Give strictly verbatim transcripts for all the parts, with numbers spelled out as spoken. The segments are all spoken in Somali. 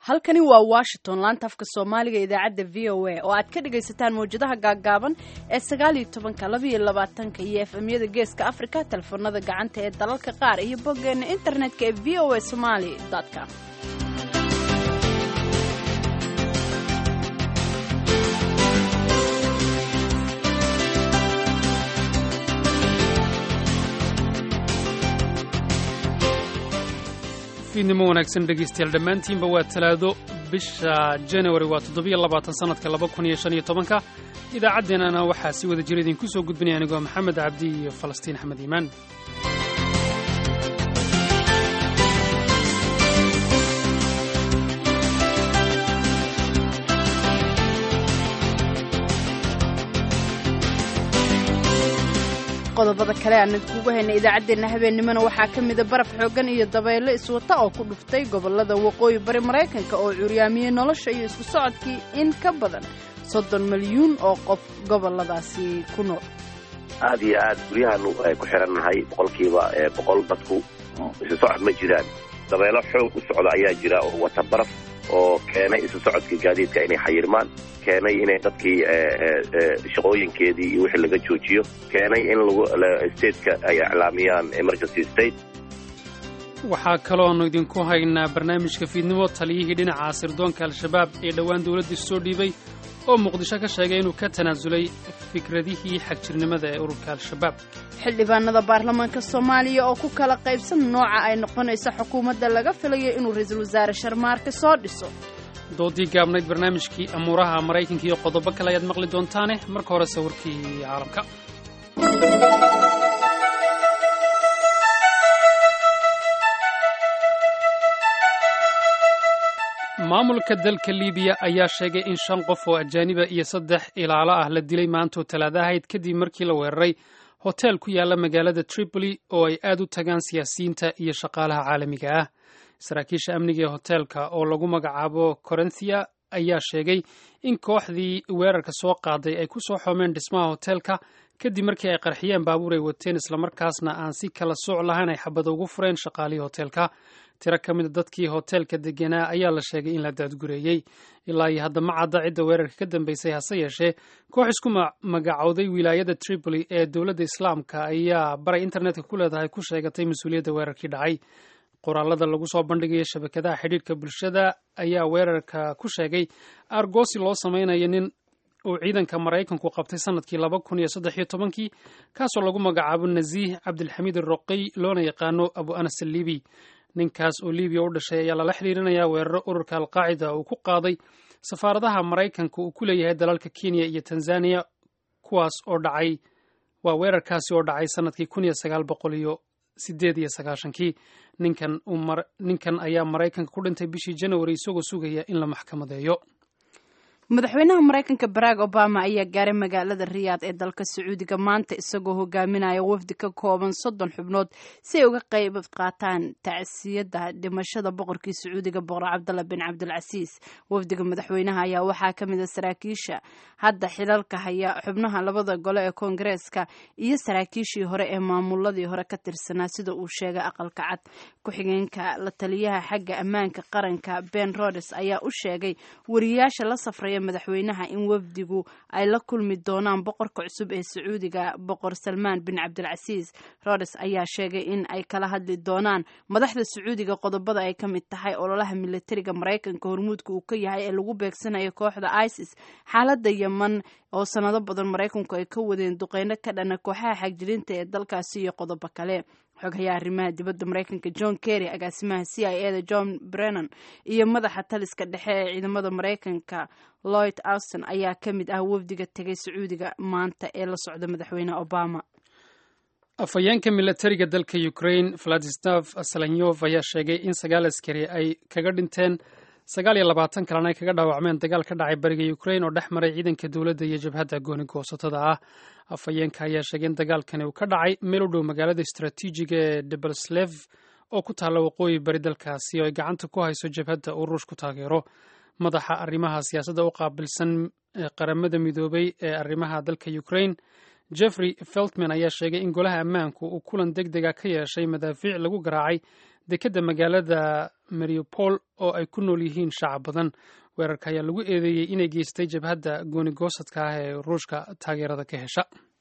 halkani waa Washington laanta afka Soomaaliga idaacadda V O A oo aad ka dhagaysataan mowjadaha gaagaaban ee sagaal iyo toban laba iyo labaatan iyo F M-yada Geeska Afrika, telefoonada gacanta ee dalalka qaar iyo boggeena internetka ee v o a somali dot com. fiidnimo wanaagsan dhegaystayaal dhammaantiinba waa talaado bisha January waa toddobiyo labaatan sanadka laba kun iyo shan iyo tobanka idaacaddeenana waxaa si wada jir idinku soo gudbinaya anigoo Maxamed Cabdi iyo Falastiin Axmed Iimaan. qodobada kale aan idinku haynay idaacadeena habeenimana waxaa ka mid ah baraf xoogan iyo dabaylo iswata oo ku dhuftay gobolada waqooyi bari Mareykanka oo curyaamiyay nolosha iyo isku socodkii in ka badan soddon milyuun oo qof goboladaasi ku nool. aad iyo aad guryahan ay ku xirannahay boqolkiiba boqol dadku isu socod ma jiraan. dabaylo xoog u socda ayaa jira oo wata baraf oo keenay isu socodka gaadiidka inay xayirmaan, keenay inay dadkii shaqooyinkeedii iyo wixii laga joojiyo, keenay in lagu stateka ay iclaamiyaan emergency state. waxaa kaloonu idinku haynaa barnaamijka fiidnimo taliyihii dhinaca sirdoonka al-shabaab ee dhowaan dowladda soo dhiibay oo muqdisho ka sheegay inuu ka tanaasulay fikradihii xagjirnimada ee ururka al-shabaab. xildhibaanada baarlamaanka Soomaaliya oo ku kala qaybsan nooca ay noqonayso xukuumadda laga filayo inuu ra'iisul wasaare Sharmaarke soo dhiso. doodii gaabnayd barnaamijkii amuuraha Mareykanka iyo qodobo kale ayaad maqli doontaane marka hore sawirkii caalamka. maamulka dalka Liibiya ayaa sheegay in shan qof oo ajaaniba iyo saddex ilaalo ah la dilay maanta talaadahayd kadib markii la weeraray hotel ku yaala magaalada Tripoli oo ay aad u tagaan siyaasiyiinta iyo shaqaalaha caalamiga ah. saraakiisha amniga ee hotelka oo lagu magacaabo Corinthia ayaa sheegay in kooxdii weerarka soo qaaday ay ku soo xoomeen dhismaha hotelka kadib markii ay qarxiyeen baabuur ay wateen islamarkaasna aan si kala sooc lahayn ay xabad ugu fureen shaqaalihii hotelka. tiro ka mid a dadkii hotelka deganaa ayaa la sheegay in la daadgureeyey. ilaa iyo hadda ma cadda cidda weerarka ka dambeysay, hase yeeshee koox isku magacowday wilaayada Tripoli ee dowladda islaamka ayaa baray internetka ku leedahay ku sheegatay mas-uuliyadda weerarkii dhacay. qoraalada lagu soo bandhigaya shabakadaha xidhiidhka bulshada ayaa weerarka ku sheegay argoosi loo samaynayo nin uu ciidanka Mareykanku qabtay sanadkii laba kun iyo saddex iyo tobankii kaasoo lagu magacaabo Naziih Cabdilxamiid Roqey loona yaqaano Abu Anas al-Libi. ninkaas oo Liibiya u dhashay ayaa lala xiriirinayaa weeraro ururka al-Qaacida uu ku qaaday safaaradaha Mareykanka uu ku leeyahay dalalka Kenya iyo Tanzania, kuwaas oo dhacay waa weerarkaasi oo dhacay sanadkii kun iyo sagaal boqol iyo siddeed iyo sagaashankii. ninkan umar ninkan ayaa Mareykanka ku dhintay bishii January isagoo sugaya in la maxkamadeeyo. madaxweynaha Mareykanka Barack Obama ayaa gaaray magaalada Riyadh ee dalka Sacuudiga maanta isagoo hogaaminaya wafdi ka kooban soddon xubnood si ay uga qayb qaataan tacsiyada dhimashada boqorkii Sacuudiga Boqor Cabdallah bin Cabdilcasiis. wafdiga madaxweynaha ayaa waxaa ka mid ah saraakiisha hadda xilalka haya, xubnaha labada gole ee Koongareeska iyo saraakiishii hore ee maamuladii hore ka tirsanaa sida uu sheegay aqalka cad. ku-xigeenka la taliyaha xagga ammaanka qaranka Ben Rhodes ayaa u sheegay wariyaasha la safray madaxweynaha in wafdigu ay la kulmi doonaan boqorka cusub ee Sacuudiga Boqor Salmaan bin Cabdilcasiis. Rhodes ayaa sheegay in ay kala hadli doonaan madaxda Sacuudiga qodobada ay ka mid tahay ololaha militariga Mareykanka hormuudka uu ka yahay ee lagu beegsanayo kooxda ISIS, xaaladda Yemen oo sanado badan Mareykanku ay ka wadeen duqeyno ka dhana kooxaha xagjirinta ee dalkaasi iyo qodobo kale. xoghayaha arrimaha dibadda Mareykanka John Kerry, agaasimaha C I A da John Brennan iyo madaxa taliska dhexe ee ciidamada Mareykanka Lloyd Austin ayaa ka mid ah wafdiga tegay Sacuudiga maanta ee la socda madaxweyne Obama. afhayeenka militariga dalka Ukraine Vladislav Zelenskyy ayaa sheegay in sagaal askari ay kaga dhinteen sagaal iyo labaatan kalena ay kaga dhaawacmeen dagaal ka dhacay bariga Ukraine oo dhex maray ciidanka dowladda iyo jabhadda gooni goosatada ah. afhayeenka ayaa sheegay in dagaalkani uu ka dhacay meel u dhow magaalada istaraatiijiga ee Debaltseve oo ku taalla waqooyi bari dalkaasi oo ay gacanta ku hayso jabhadda uu Ruushku taageero. madaxa arrimaha siyaasadda u qaabilsan qaramada midoobay ee arrimaha dalka Ukraine Jeffrey Feltman ayaa sheegay in golaha ammaanku uu kulan degdega ka yeeshay madaafiic lagu garaacay dekedda magaalada mariupol oo ay ku nool yihiin shacab badan. weerarka ayaa lagu eedeeyey inay geystay jabhadda gooni-goosadka ah ee ruushka taageerada ka hesha.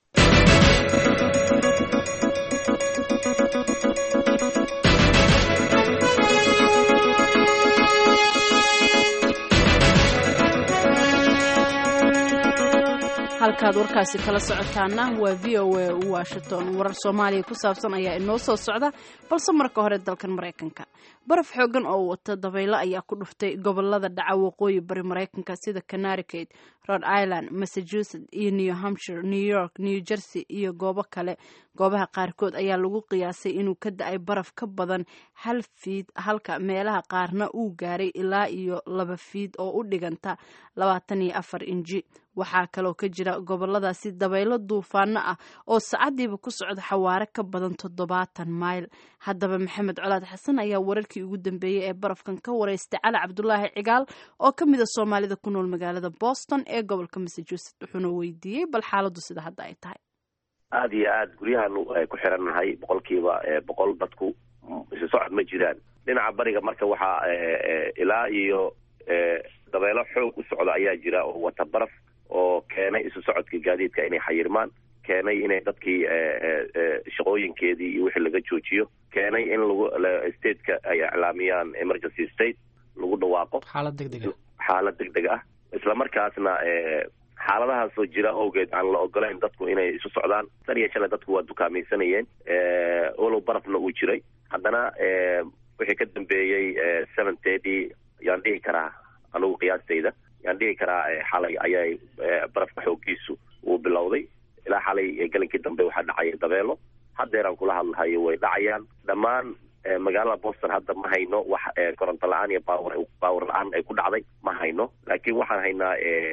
halkaad warkaasi kala socotaana waa v o a washington. warar soomaaliya ku saabsan ayaa inoo soo socda, balse marka hore dalkan maraykanka. baraf xoogan oo wata dabaylo ayaa ku dhuftay gobolada dhaca waqooyi bari maraykanka sida Connecticut, Rhode Island, Massachusetts iyo New Hampshire, New York, New Jersey iyo goobo kale. goobaha qaarkood ayaa lagu qiyaasay inuu ka da'ay baraf ka badan hal fiid, halka meelaha qaarna uu gaaray ilaa iyo laba fiid oo u dhiganta labaatan iyo afar inji. waxaa kaloo ka jira goboladaasi dabaylo duufaano ah oo saacadiiba ku socda xawaare ka badan toddobaatan mayl. haddaba maxamed colaad xasan ayaa wararkii ugu dambeeyey ee barafkan ka wareystay cali cabdulaahi cigaal oo ka mid a soomaalida ku nool magaalada Boston ee gobolka Massachusetts, wuxuuna weydiiyey bal xaaladu sida hadda ay tahay. aad iyo aad guryahaanu ay ku xirannahay boqolkiiba boqol dadku isu socod ma jiraan. dhinaca bariga marka waxaa ilaa iyo dabaylo xoog u socda ayaa jira oo wata baraf oo keenay isu socodka gaadiidka inay xayirmaan, keenay inay dadkii shaqooyinkeedii iyo wixii laga joojiyo, keenay in lagu stateka ay iclaamiyaan emergency state, lagu dhawaaqo xaalad degdeg ah xaalad degdeg ah isla markaasna xaaladahaasoo jira awgeed aan la ogolayn dadku inay isu socdaan. tan iyo shalay dadku waa dukaamaysanayeen walow barafna uu jiray, haddana wixii ka dambeeyey seven thirty yaan dhihi karaa anugu qiyaastayda yaan dhihi karaa xalay ayay barafka xoogiisu uu bilowday. ilaa xalay gelinkii dambe waxaa dhacaya dabeelo, haddeeraan kula hadlahayo way dhacayaan. dhammaan magaalada Boston hadda ma hayno wax koronto la-aan iyo baawar baawar la-aan ay ku dhacday ma hayno, laakiin waxaan haynaa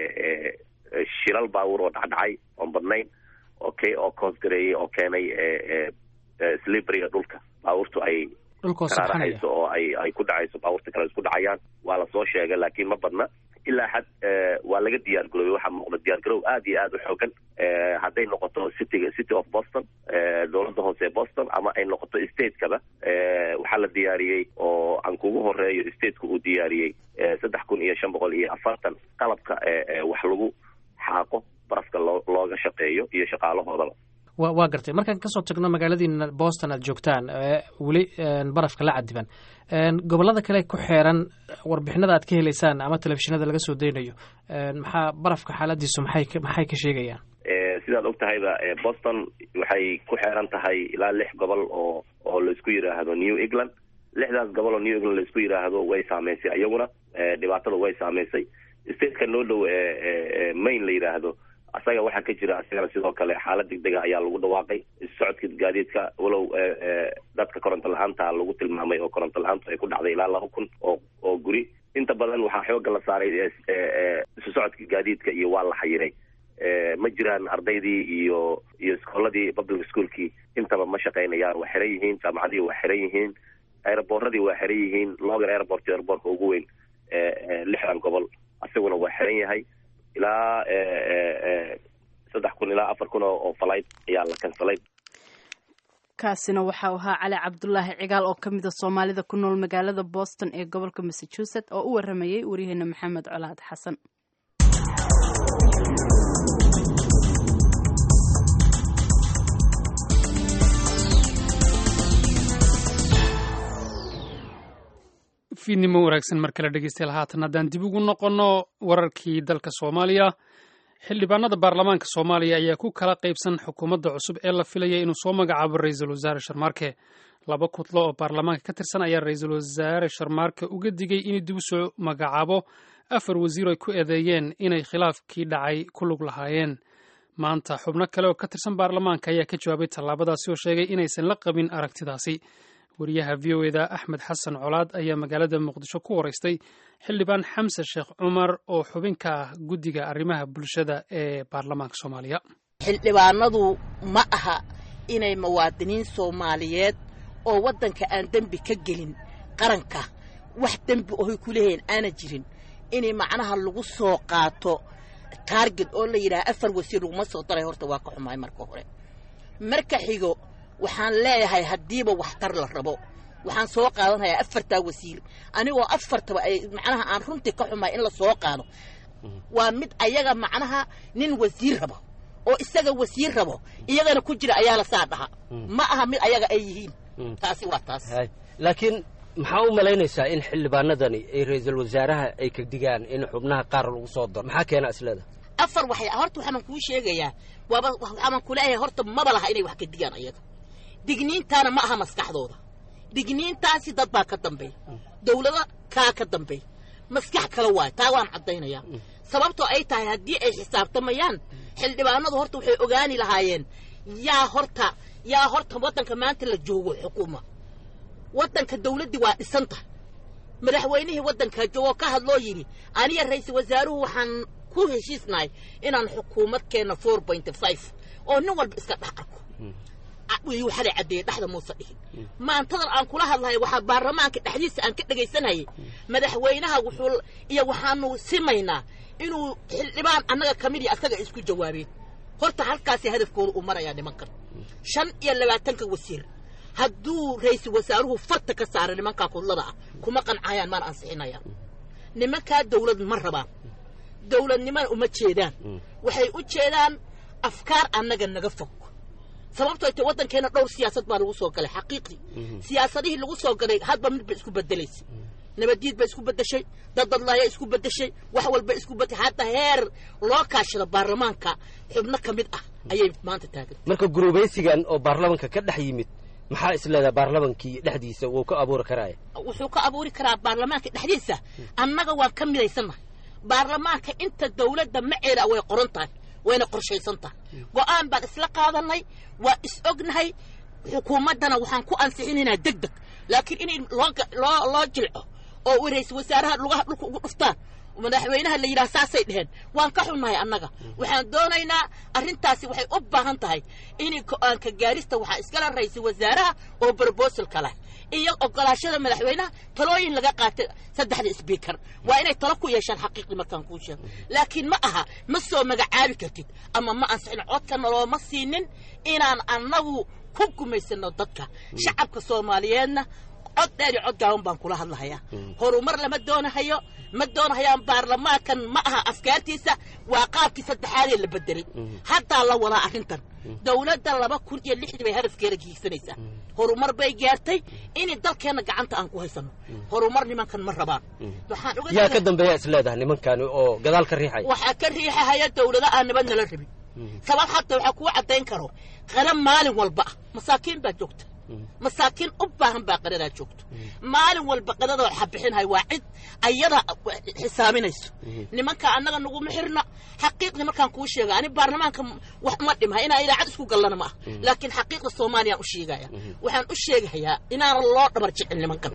shilal baawur oo dhacdhacay oon badnayn okay oo koosgareeyey oo keenay slipperyga dhulka baawurtu ay karaarahayso oo ay ay ku dhacayso, baawurta kale isku dhacayaan. waa la soo sheegay laakiin ma badna. ilaa xad waa laga diyaar garoobay, waxaa muuqda diyaar garow aad iyo aad u xoogan hadday noqoto cityga city of Boston, dowladda hoose ee Boston, ama ay noqoto stateka-ba. waxaa la diyaariyey oo aan kugu horeeyo stateka uu diyaariyey saddex kun iyo shan boqol iyo afartan qalabka wax lagu xaaqo barafka looga shaqeeyo iyo shaqaalahoodaba. wa waa gartay. markaan kasoo tagno magaaladiina Boston aad joogtaan weli barafka la cadiban, gobolada kale ku xeeran warbixinada aad ka helaysaan ama telefishinada laga soo deynayo, maxaa barafka xaaladiisu maxay maxay ka sheegayaan? sidaad og tahayba Boston waxay ku xeeran tahay ilaa lix gobol oo oo la isku yiraahdo New England. lixdaas gobol oo New England la isku yiraahdo way saameysay iyaguna, dhibaatada way saameysay. stateka noo dhow Maine la yiraahdo asaga waxaa ka jira asagana sidoo kale xaalad degdega ayaa lagu dhawaaqay. isu socodka gaadiidka walow dadka koronto la-aanta lagu tilmaamay oo koronto la-aantu ay ku dhacday ilaa laba kun oo oo guri. inta badan waxaa xooga la saaray isu socodka gaadiidka iyo waa la xayiray. ma jiraan ardaydii iyo iyo iskooladii public schoolkii intaba ma shaqaynayaan, waa xiran yihiin. jaamacadii waa xiran yihiin, aeroboorradii waa xiran yihiin. logan airport airportka ugu weyn lixdan gobol asaguna waa xiran yahay. ilaa saddex kun ilaa afar kun oo falayd ayaa la kansalay. kaasina waxau ahaa cali cabdulaahi cigaal oo ka mid a soomaalida ku nool magaalada Boston ee gobolka Massachusetts oo u waramayay waryaheena maxamed colaad xasan. fiidnimo wanaagsan mar kale dhegeystayaal, haatan haddaan dib ugu noqonno wararkii dalka Soomaaliya. xildhibaanada baarlamaanka Soomaaliya ayaa ku kala qaybsan xukuumadda cusub ee la filaya inuu soo magacaabo ra-iisul wasaare Sharmaarke. laba kutlo oo baarlamaanka ka tirsan ayaa ra-iisul wasaare Sharmaarke uga digay inuu dib u soo magacaabo afar wasiir ay ku eedeeyeen inay khilaafkii dhacay ku lug lahaayeen. maanta xubno kale oo ka tirsan baarlamaanka ayaa ka jawaabay tallaabadaasi oo sheegay inaysan la qabin aragtidaasi. wariyaha v o eda Axmed Xasan Colaad ayaa magaalada Muqdisho ku wareystay xildhibaan Xamse Sheekh Cumar oo xubin ka ah guddiga arrimaha bulshada ee baarlamaanka Soomaaliya. xildhibaanadu ma aha inay muwaadiniin Soomaaliyeed oo waddanka aan dembi ka gelin qaranka wax dembi oo ku leeyahay aana jirin inay macnaha lagu soo qaato target oo la yiraahdo afar wasiir uma soo daray. horta waa ka xumaay marka hore. marka xigo waxaan leeyahay hadiiba waxtar la rabo waxaan soo qaadanayaa afartaa wasiir anigoo afartaba ay macnaha aan runtii ka xumaa in la soo qaado waa mid ayaga macnaha nin wasiir rabo oo isaga wasiir rabo iyagana ku jira ayaa la saa dhaha ma aha mid ayaga ay yihiin taasi waa taas laakiin maxaa u malaynaysaa in xildhibaanadani ay ra'iisul wasaaraha ay ka digaan in xubnaha qaar lagu soo daro maxaa keena isleeda afar waxay horta waxaan kuu sheegayaa waaba waxaan ku leeyahay horta maba laha inay wax ka digaan ayaga digniintaana ma aha maskaxdooda digniintaasi dad baa ka dambeeya dawlada kaa ka dambeeya maskax kale waay taa waan caddaynayaa sababtoo ay tahay haddii ay xisaabtamayaan xildhibaanadu horta waxay ogaani lahaayeen yaa horta yaa horta waddanka maanta la joogo xukuuma waddanka dawladdii waa dhisanta madaxweynihii waddanka joogoo ka hadloo yidhi aniga ra'iisul wasaaruhu waxaan ku heshiisnahay inaan xukuumad keenno four point five oo nin walba iska dhex arko waxaa la caddeeyey dhexda muuse dhihin maantadan aan kula hadlahay waxaa baarlamaanka dhexdiisa aan ka dhegaysanayay madaxweynaha wuxuu iyo waxaanu simaynaa inuu xildhibaan annaga ka mid iyo asaga isku jawaabeen horta halkaasi hadafkooda uu marayaa nimankan shan iyo labaatanka wasiir hadduu ra'iisul wasaaruhu farta ka saara nimankaa kudlada ah kuma qancayaan maan ansixinayaan nimankaa dawlad ma rabaan dawladnimana uma jeedaan waxay u jeedaan afkaar annaga naga fog sababtoo ay tahay waddankeena dhowr siyaasad baa lagu soo galay xaqiiqii siyaasadihii lagu soo galay hadba mid ba isku beddelaysa nabadiid ba isku beddeshay daddadlaaya isku beddeshay wax walba isku beddeshay hadda heer loo kaashado baarlamaanka xubno ka mid ah ayay maanta taagan marka gurubaysigan oo baarlamaanka ka dhex yimid maxaa isleedahay baarlamaankii dhexdiisa wuu ka abuuri karaaya wuxuu ka abuuri karaa baarlamaanka dhexdiisa annaga waan ka midaysannahay baarlamaanka inta dawladda maceeda way qoran tahay wayna qorshaysan tahay go'aan baan isla qaadanay waa is ognahay xukuumaddana waxaan ku ansixinaynaa deg deg laakiin inay loo loo loo jilco oo ra'iisul wasaaraha lugaha dhulka ugu dhuftaan madaxweynaha la yidhaha saasay dheheen waan ka xunnahay annaga waxaan doonaynaa arrintaasi waxay u baahan tahay in go'aanka gaarista waxaa iskala ra'iisul wasaaraha oo proposalka leh iyo ogolaashada madaxweynaha talooyin laga qaatay saddexda speaker waa inay talo ku yeeshaan xaqiiqdi markaan kuu sheego laakiin ma aha ma soo magacaabi kartid ama ma ansixin codka nolooma siinin inaan annagu ku gumaysano dadka shacabka soomaaliyeedna cod dheer iyo cod gaaban baan kula hadlahayaa horumar lama doonahayo ma doonahayaan baarlamaankan ma aha afkaartiisa waa qaabkii saddexaadee la bedelay haddaa la wadaa arrintan dawladda laba kun iyo lixdii bay hadafkeeda giigsanaysaa horumar bay gaartay inay dalkeenna gacanta aan ku haysano horumar nimankan ma rabaan waxaan uga yaa ka dambeeya isleedahay nimankani oo gadaal ka riixaya waxaa ka riixahaya dawlada aan nabad nala rabin sabab xataa waxaa kuu caddayn karo qaran maalin walba ah masaakiin baa joogta masaakiin u baahan baa qadadaa joogto maalin walba qadadoo xabixinhay waa cid ayada xisaaminayso nimanka annaga naguma xirna xaqiiqdii markaan kuu sheega ani baarlamaanka wax ma dhimhay inaa idaacad isku gallana ma ah laakiin xaqiiqda soomaaliyaan u sheegaya waxaan u sheegahayaa inaanan loo dhabar jicin nimankan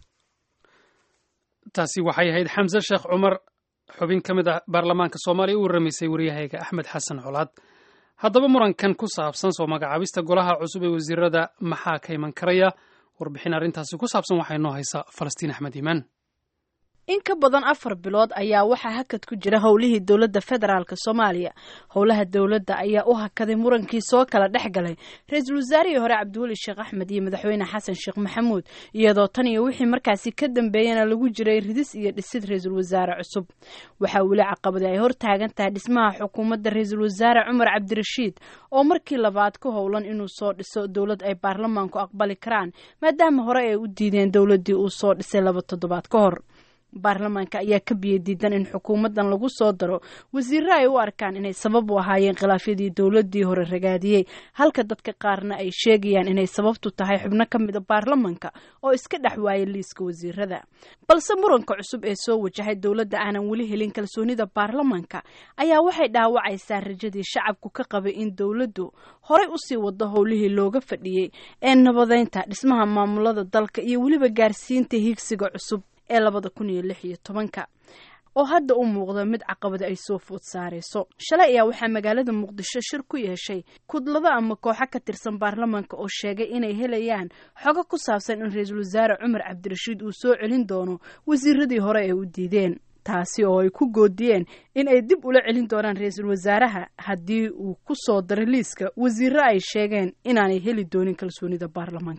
taasi waxay ahayd xamse sheekh cumar xubin ka mid ah baarlamaanka soomaaliya u warramaysay waryahayga axmed xasan colaad haddaba murankan ku saabsan soo magacaabista golaha cusub ee wasiirada maxaa ka iman karaya warbixin arrintaasi ku saabsan waxaa inoo haysa falastiin axmed iimaan in ka badan afar bilood ayaa waxaa hakad ku jira howlihii dowladda federaalk soomaaliya howlaha dowladda ayaa u hakaday murankii soo kala dhex galay ra-iisul wasaarihii hore cabdiweli sheekh axmed iyo madaxweyne xasan sheekh maxamuud iyadoo tan iyo wixii markaasi ka dambeeyana lagu jiray ridis iyo dhisid ra-iisul wasaare cusub waxaa weli caqabadi ay hor taagan tahay dhismaha xukuumadda ra-iisul wasaare cumar cabdirashiid oo markii labaad ku howlan inuu soo dhiso dowlad ay baarlamaanku aqbali karaan maadaama hore ay u diideen dowladdii uu soo dhisay laba toddobaad ka hor baarlamaanka ayaa ka biyo diidan in xukuumaddan lagu soo daro wasiirro ay u arkaan inay sabab u ahaayeen khilaafyadii dowladdii hore ragaadiyey halka dadka qaarna ay sheegayaan inay sababtu tahay xubno ka mida baarlamaanka oo iska dhex waayay liiska wasiirada balse muranka cusub ee soo wajahay dowladda aanan weli helin kalsoonida baarlamaanka ayaa waxay dhaawacaysaa rajadii shacabku ka qabay in dowladdu horey usii wado howlihii looga fadhiyey ee nabadeynta dhismaha maamulada dalka iyo weliba gaarsiinta hiigsiga cusub ee labada kun iyo lix iyo tobanka oo hadda u muuqda mid caqabada ay soo food saarayso shalay ayaa waxaa magaalada muqdisho shir ku yeeshay kudlado ama kooxo ka tirsan baarlamaanka oo sheegay inay helayaan xogo ku saabsan in ra-iisul wasaare cumar cabdirashiid uu soo celin doono wasiiradii hore ee u diideen taasi oo ay ku goodiyeen in ay dib ula celin doonaan ra-iisul wasaaraha haddii uu ku soo daro liiska wasiirro ay sheegeen inaanay heli doonin kalsoonida baarlamaanka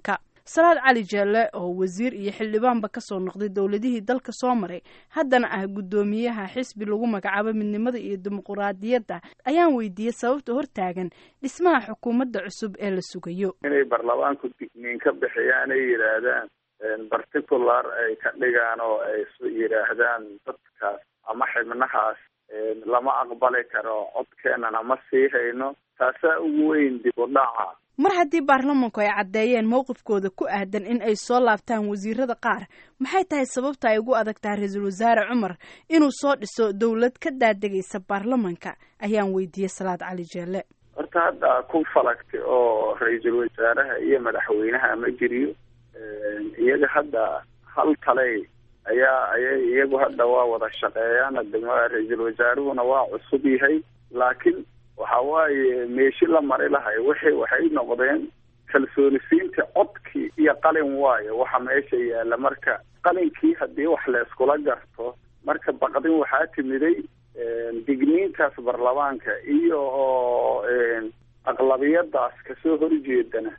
salaad cali jeelle oo wasiir iyo xildhibaanba kasoo noqday dowladihii dalka soo maray haddana ah guddoomiyaha xisbi lagu magacaabo midnimada iyo dimuquraadiyadda ayaan weydiiyey sababta hortaagan dhismaha xukuumadda cusub ee la sugayo. inay baarlamaanku digniin ka bixiyaan ay yidhaahdaan particular ay ka dhigaan oo ay yidhaahdaan dadkaas ama xibnahaas lama aqbali karo codkeenana ma sii hayno, taasaa ugu weyn dib u dhaca. mar haddii baarlamanku ay caddeeyeen mowqifkooda ku aadan in ay soo laabtaan wasiirada qaar, maxay tahay sababta ay ugu adag tahay ra-iisul wasaare cumar inuu soo dhiso dowlad ka daadegaysa baarlamanka ayaan weydiiyey salaad cali jeelle. horta hadda ku falagtay oo ra-iisul wasaaraha iyo madaxweynaha ma jiriyo, iyaga hadda hal taley ayaa ayay iyagu hadda waa wada shaqeeyaan. adama ra-iisul wasaaruhuna waa cusub yahay, laakiin waxa waaye meeshi la mari lahay wixii waxay noqdeen kalsoonisiinta codkii iyo qalin waayo waxa meesha yaalla. marka qalinkii haddii wax la iskula garto, marka baqdin waxaa timiday digniintaas baarlamaanka iyo oo aqlabiyadaas kasoo horjeedana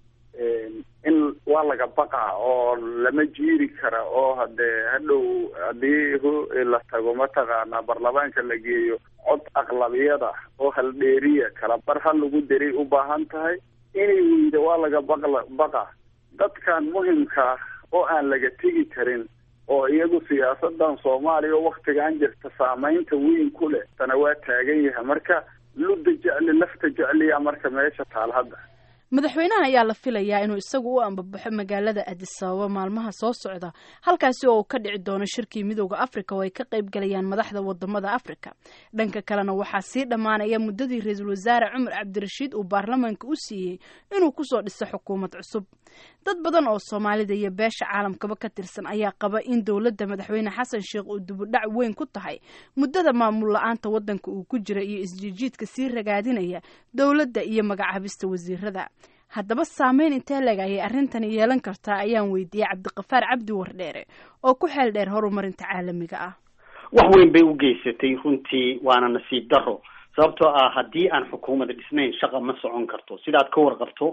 in waa laga baqaa oo lama jiiri kara, oo hadee hadhow haddii la tago mataqaanaa baarlamaanka la geeyo cod aqlabiyada oo haldheeriya kala bar ha lagu daray u baahan tahay inay weyda waa laga baqla baqa dadkan muhimka oo aan laga tegi karin oo iyagu siyaasadan Soomaaliya oo waqtigan jirta saameynta weyn ku leh tana waa taagan yahay. marka ludda jecli lafta jecliya marka meesha taal hadda. madaxweynaha ayaa la filayaa inuu isagu u ambabaxo magaalada Addis Ababa maalmaha soo socda, halkaasi oo uu ka dhici doono shirkii midowga Afrika oo ay ka qayb galayaan madaxda wadamada Afrika. dhanka kalena waxaa sii dhamaanaya muddadii ra-iisul wasaare Cumar Cabdirashiid uu baarlamaanka u siiyey inuu kusoo dhiso xukuumad cusub. dad badan oo Soomaalida iyo beesha caalamkaba ka tirsan ayaa qaba in dowladda madaxweyne Xasan Sheekh uu dib u dhac weyn ku tahay muddada maamul la'aanta wadanka uu ku jira iyo isjijiidka sii ragaadinaya dowladda iyo magacaabista wasiirada. haddaba saameyn intee leeg ayay arrintani yeelan kartaa ayaan weydiiyey Cabdiqafaar Cabdi Wardheere oo ku xeel dheer horumarinta caalamiga ah. wax weyn bay u geysatay runtii, waana nasiib daro sababtoo ah haddii aan xukuumadda dhisnayn shaqa ma socon karto. sidaad ka warqabto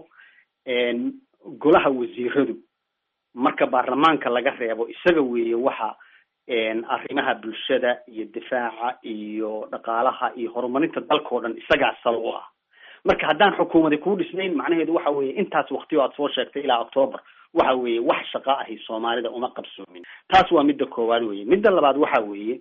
golaha wasiiradu marka baarlamaanka laga reebo isaga weeye waxa arrimaha bulshada iyo difaaca iyo dhaqaalaha iyo horumarinta dalka oo dhan isagaa sal u ah. marka haddaan xukuumadda ku dhisnayn macnaheedu waxa weeye intaas waqti oo aad soo sheegtay ilaa October waxa weeye wax shaqo ah ee Soomaalida uma qabsoomin. taas waa midda koowaad weeye. midda labaad waxa weeye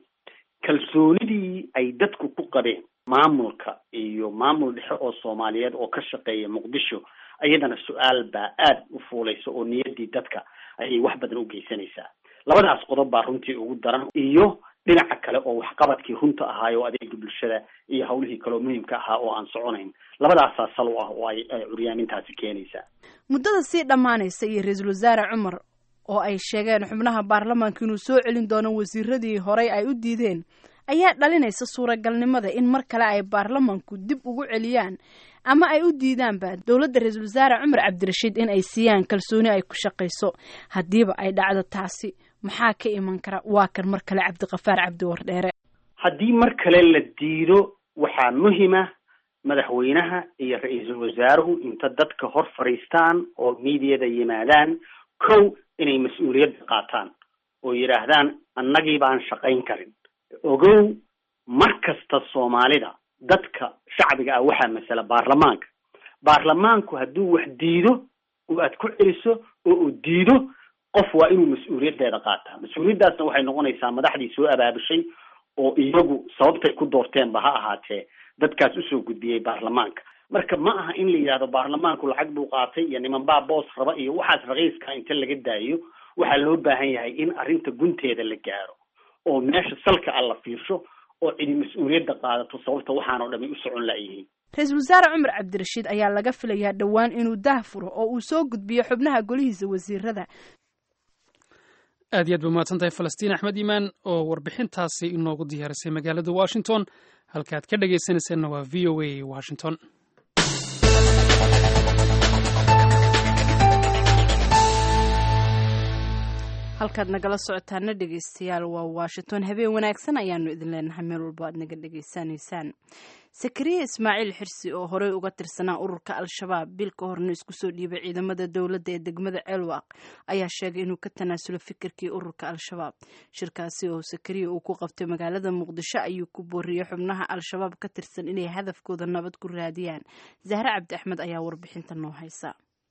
kalsoonidii ay dadku ku qabeen maamulka iyo maamul dhexe oo Soomaaliyeed oo ka shaqeeya Muqdisho ayadana su-aal baa aad u fuulaysa oo niyaddii dadka ayay wax badan u geysanaysaa. labadaas qodob baa runtii ugu daran, iyo dhinaca kale oo waxqabadkii runta ahaa oo adeega bulshada iyo hawlihii kale oo muhiimka ahaa oo aan soconayn. labadaasaa sal u ah oo ay curyaamintaasi keenaysaa. muddada sii dhammaanaysa iyo ra-iisul wasaare Cumar oo ay sheegeen xubnaha baarlamaanka inuu soo celin doono wasiiradii horey ay u diideen ayaa dhalinaysa suuragalnimada in mar kale ay baarlamaanku dib ugu celiyaan ama ay u diidaanba dowladda ra-iisul wasaare Cumar Cabdirashiid in ay siiyaan kalsooni ay ku shaqayso. haddiiba ay dhacdo taasi maxaa ka iman kara? waa kan mar kale Cabdiqafaar Cabdi Wardheere. haddii mar kale la diido waxaa muhiima madaxweynaha iyo ra-iisul wasaaruhu inta dadka hor fadhiistaan oo miidiyada yimaadaan kow inay mas-uuliyadda qaataan oo yidhaahdaan annagii baan shaqayn karin. ogow mar kasta Soomaalida dadka shacbiga ah waxaa masala baarlamaanka. baarlamaanku hadduu wax diido oo aad ku celiso oo uu diido qof waa inuu mas-uuliyaddeeda qaataa. mas-uuliyaddaasna waxay noqonaysaa madaxdii soo abaabushay oo iyagu sababtay ku doorteenba ha ahaatee dadkaas usoo gudbiyey baarlamaanka. marka ma aha in la yidhahdo baarlamaanku lacag buu qaatay iyo niman baa boos raba iyo waxaas raqiiska inta laga daayo. waxaa loo baahan yahay in arrinta gunteeda la gaaro oo meesha salka alla fiirsho oo cidi mas-uuliyadda qaadato sababta waxaan oo dhamay u socon laayihiin. ra-iisul wasaare Cumar Cabdirashiid ayaa laga filayaa dhowaan inuu daahfuro oo uu soo gudbiyo xubnaha golihiisa wasiirada. aad iyo aad ba mahadsantahay Falastiin Axmed Iimaan oo warbixintaasi inoogu diyaarisay magaalada Washington. halkaad ka dhagaysanaysaanna waa V O A Washington. halkaad nagala socotaana dhegeystayaal waa washington. habeen wanaagsan ayaanu idin leenahay meel walba aad naga dhegeysanaysaan. sakariye ismaaciil xirsi oo horey uga tirsanaa ururka al-shabaab bil ka horna isku soo dhiibay ciidamada dowladda ee degmada ceelwaaq ayaa sheegay inuu ka tanaasulo fikirkii ururka al-shabaab. shirkaasi oo sakariye uu ku qabtay magaalada muqdisho ayuu ku booriyey xubnaha al-shabaab ka tirsan inay hadafkooda nabad ku raadiyaan. zahre cabdi axmed ayaa warbixinta noo haysa.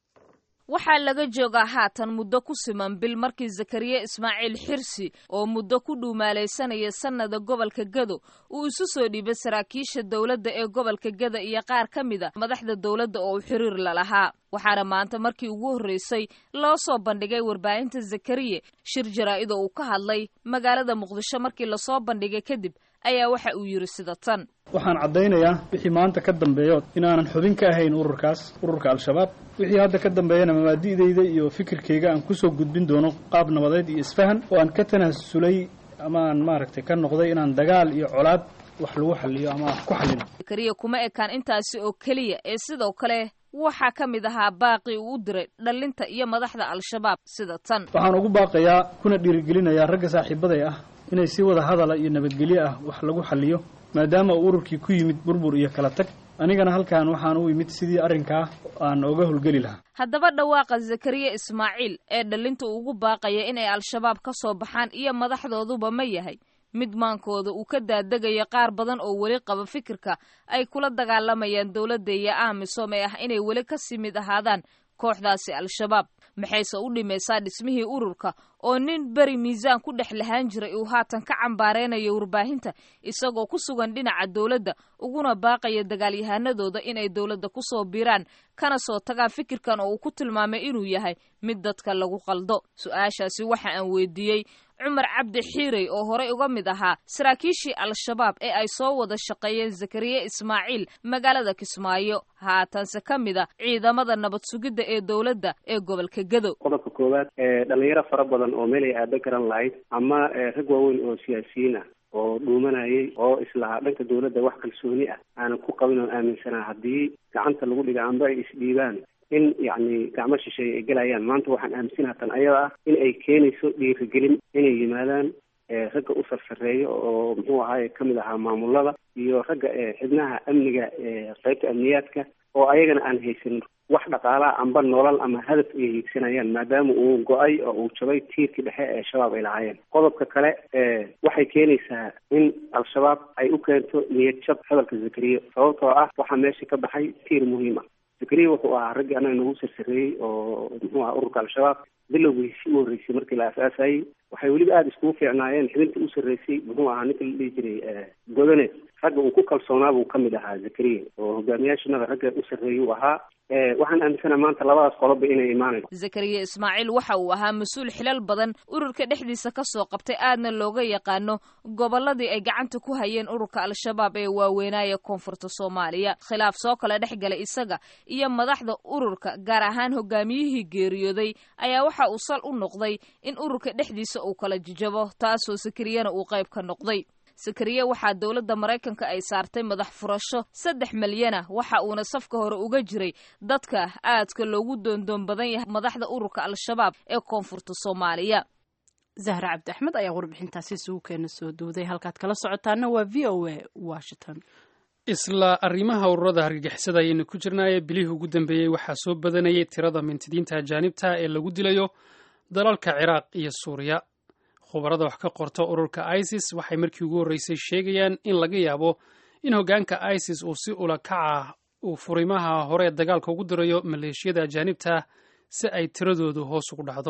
waxaa laga joogaa haatan muddo ku siman bil markii zakariye ismaaciil xirsi oo muddo ku dhuumaalaysanaya sannada gobolka gado uu isu soo dhiibay saraakiisha dowladda ee gobolka gada iyo qaar ka mid a madaxda dowladda oo u xiriir lalahaa. waxaana maanta markii ugu horreysay loo soo bandhigay warbaahinta zakariye shir jaraa'id oo uu ka hadlay magaalada muqdisho. markii lasoo bandhigay kadib ayaa waxa uu yidhi sida tan: waxaan caddaynayaa wixii maanta ka dambeeyo inaanan xubin ka ahayn ururkaas ururka al-shabaab. wixii hadda ka dambeeyana mabaadi'dayda iyo fikirkayga aan kusoo gudbin doono qaab nabadeed iyo isfahan oo aan ka tanaasulay ama aan maaragtay ka noqday inaan dagaal iyo colaad wax lagu xalliyo ama wax ku xallino. zakariye kuma ekaan intaasi oo keliya ee sidoo kale waxaa ka mid ahaa baaqii uu u diray dhallinta iyo madaxda al-shabaab sida tan: waxaan ugu baaqayaa kuna dhiirigelinayaa ragga saaxiibaday ah inay si wada hadala iyo nabadgelyo ah wax lagu xalliyo maadaama uu ururkii ku yimid burbur iyo kala tag. anigana halkan waxaan u yimid sidii arrinkaa aan oga howlgeli lahaa. haddaba dhawaaqa zakariye ismaaciil ee dhallinta ugu baaqaya inay al-shabaab ka soo baxaan iyo madaxdooduba ma yahay mid maankooda uu ka daadegaya qaar badan oo weli qaba fikirka ay kula dagaalamayaan dowladda iyo amisom ee ah inay weli kasii mid ahaadaan kooxdaasi al-shabaab? maxayse u dhimaysaa dhismihii ururka oo nin beri miisaan ku dhex lahaan jiray uu haatan ka cambaareynayo warbaahinta isagoo ku sugan dhinaca dowladda uguna baaqaya dagaalyahanadooda inay dowladda ku soo biiraan kana soo tagaan fikirkan oo uu ku tilmaamay inuu yahay mid dadka lagu qaldo? su-aashaasi waxa aan weydiiyey cumar cabdi xiirey oo horey uga mid ahaa saraakiishii al-shabaab ee ay soo wada shaqeeyeen zakariye ismaaciil magaalada kismaayo haatanse ka mid a ciidamada nabad sugidda ee dowladda ee gobolka gado. qodobka koowaad ee dhalinyaro fara badan oo meel ay aado garan lahayd ama rag waaweyn oo siyaasiyiin ah oo dhuumanayay oo islahaa dhanka dowladda wax kalsooni ah aanan ku qabin oon aaminsanaa haddii gacanta lagu dhiga amba ay isdhiibaan in yacni gacmo shisheeye ay gelayaan. maanta waxaan aaminsan hatan ayada ah in ay keenayso dhiirigelin inay yimaadaan ragga u sarsareeya oo muxuu ahaaye kamid ahaa maamulada iyo ragga xibnaha amniga qaybta amniyaadka oo ayagana aan haysanin wax dhaqaalaha amba nolol ama hadaf ay hiigsanayaan maadaama uu go-ay oo uu jabay tiirkii dhexe ee shabaab ay lahaayeen. qodobka kale waxay keenaysaa in al-shabaab ay u keento niyad jab hadalka zakariye sababtoo ah waxaa meesha ka baxay tiir muhiim ah. zakariye wuxuu ahaa raggii anaga nagu sarsareeyey oo muxuu ahaa ururka al-shabaab bilowgiisii u horreysay markii la aasaasayey. waxay weliba aada iskugu fiicnaayeen xibinta u sarreysay muxuu ahaa ninka la dhihi jiray godone ragga uu ku kalsoonaa buu ka mid ahaa zakariye oo hogaamiyaashanada ragga u sarreeyey uu ahaa. waxaan aaminsana maanta labadaas qoloba inay imaanayso. zakariye ismaaciil waxa uu ahaa mas-uul xilal badan ururka dhexdiisa ka soo qabtay aadna looga yaqaano gobolladii ay gacanta ku hayeen ururka al-shabaab ee waaweynaaye koonfurta soomaaliya. khilaaf soo kala dhex galay isaga iyo madaxda ururka gaar ahaan hogaamiyihii geeriyooday ayaa waxa uu sal u noqday in ururka dhexdiisa uu kala jijabo taasoo zakariyena uu qayb ka noqday. zakariye waxaa dowladda maraykanka ay saartay madax furasho saddex milyana waxa uuna safka hore uga jiray dadka aadka loogu doondoon badan yahay madaxda ururka al-shabaab ee koonfurta soomaaliya. zahra cabdi axmed ayaa warbixintaasi isugu keena soo duuday. halkaad kala socotaana waa v o a washington. isla arrimaha ururada hargagixisada ayaynu ku jirnaaye bilihii ugu dambeeyey waxaa soo badanayay tirada mintidiinta ajaanibta ee lagu dilayo dalalka ciraaq iyo suuriya. khubarada wax ka qorta ururka isis waxay markii ugu horreysay sheegayaan in laga yaabo in hoggaanka isis uu si ula kaca uu furimaha hore ee dagaalka ugu dirayo maleeshiyada ajaanibta si ay tiradoodu hoos ugu dhacdo.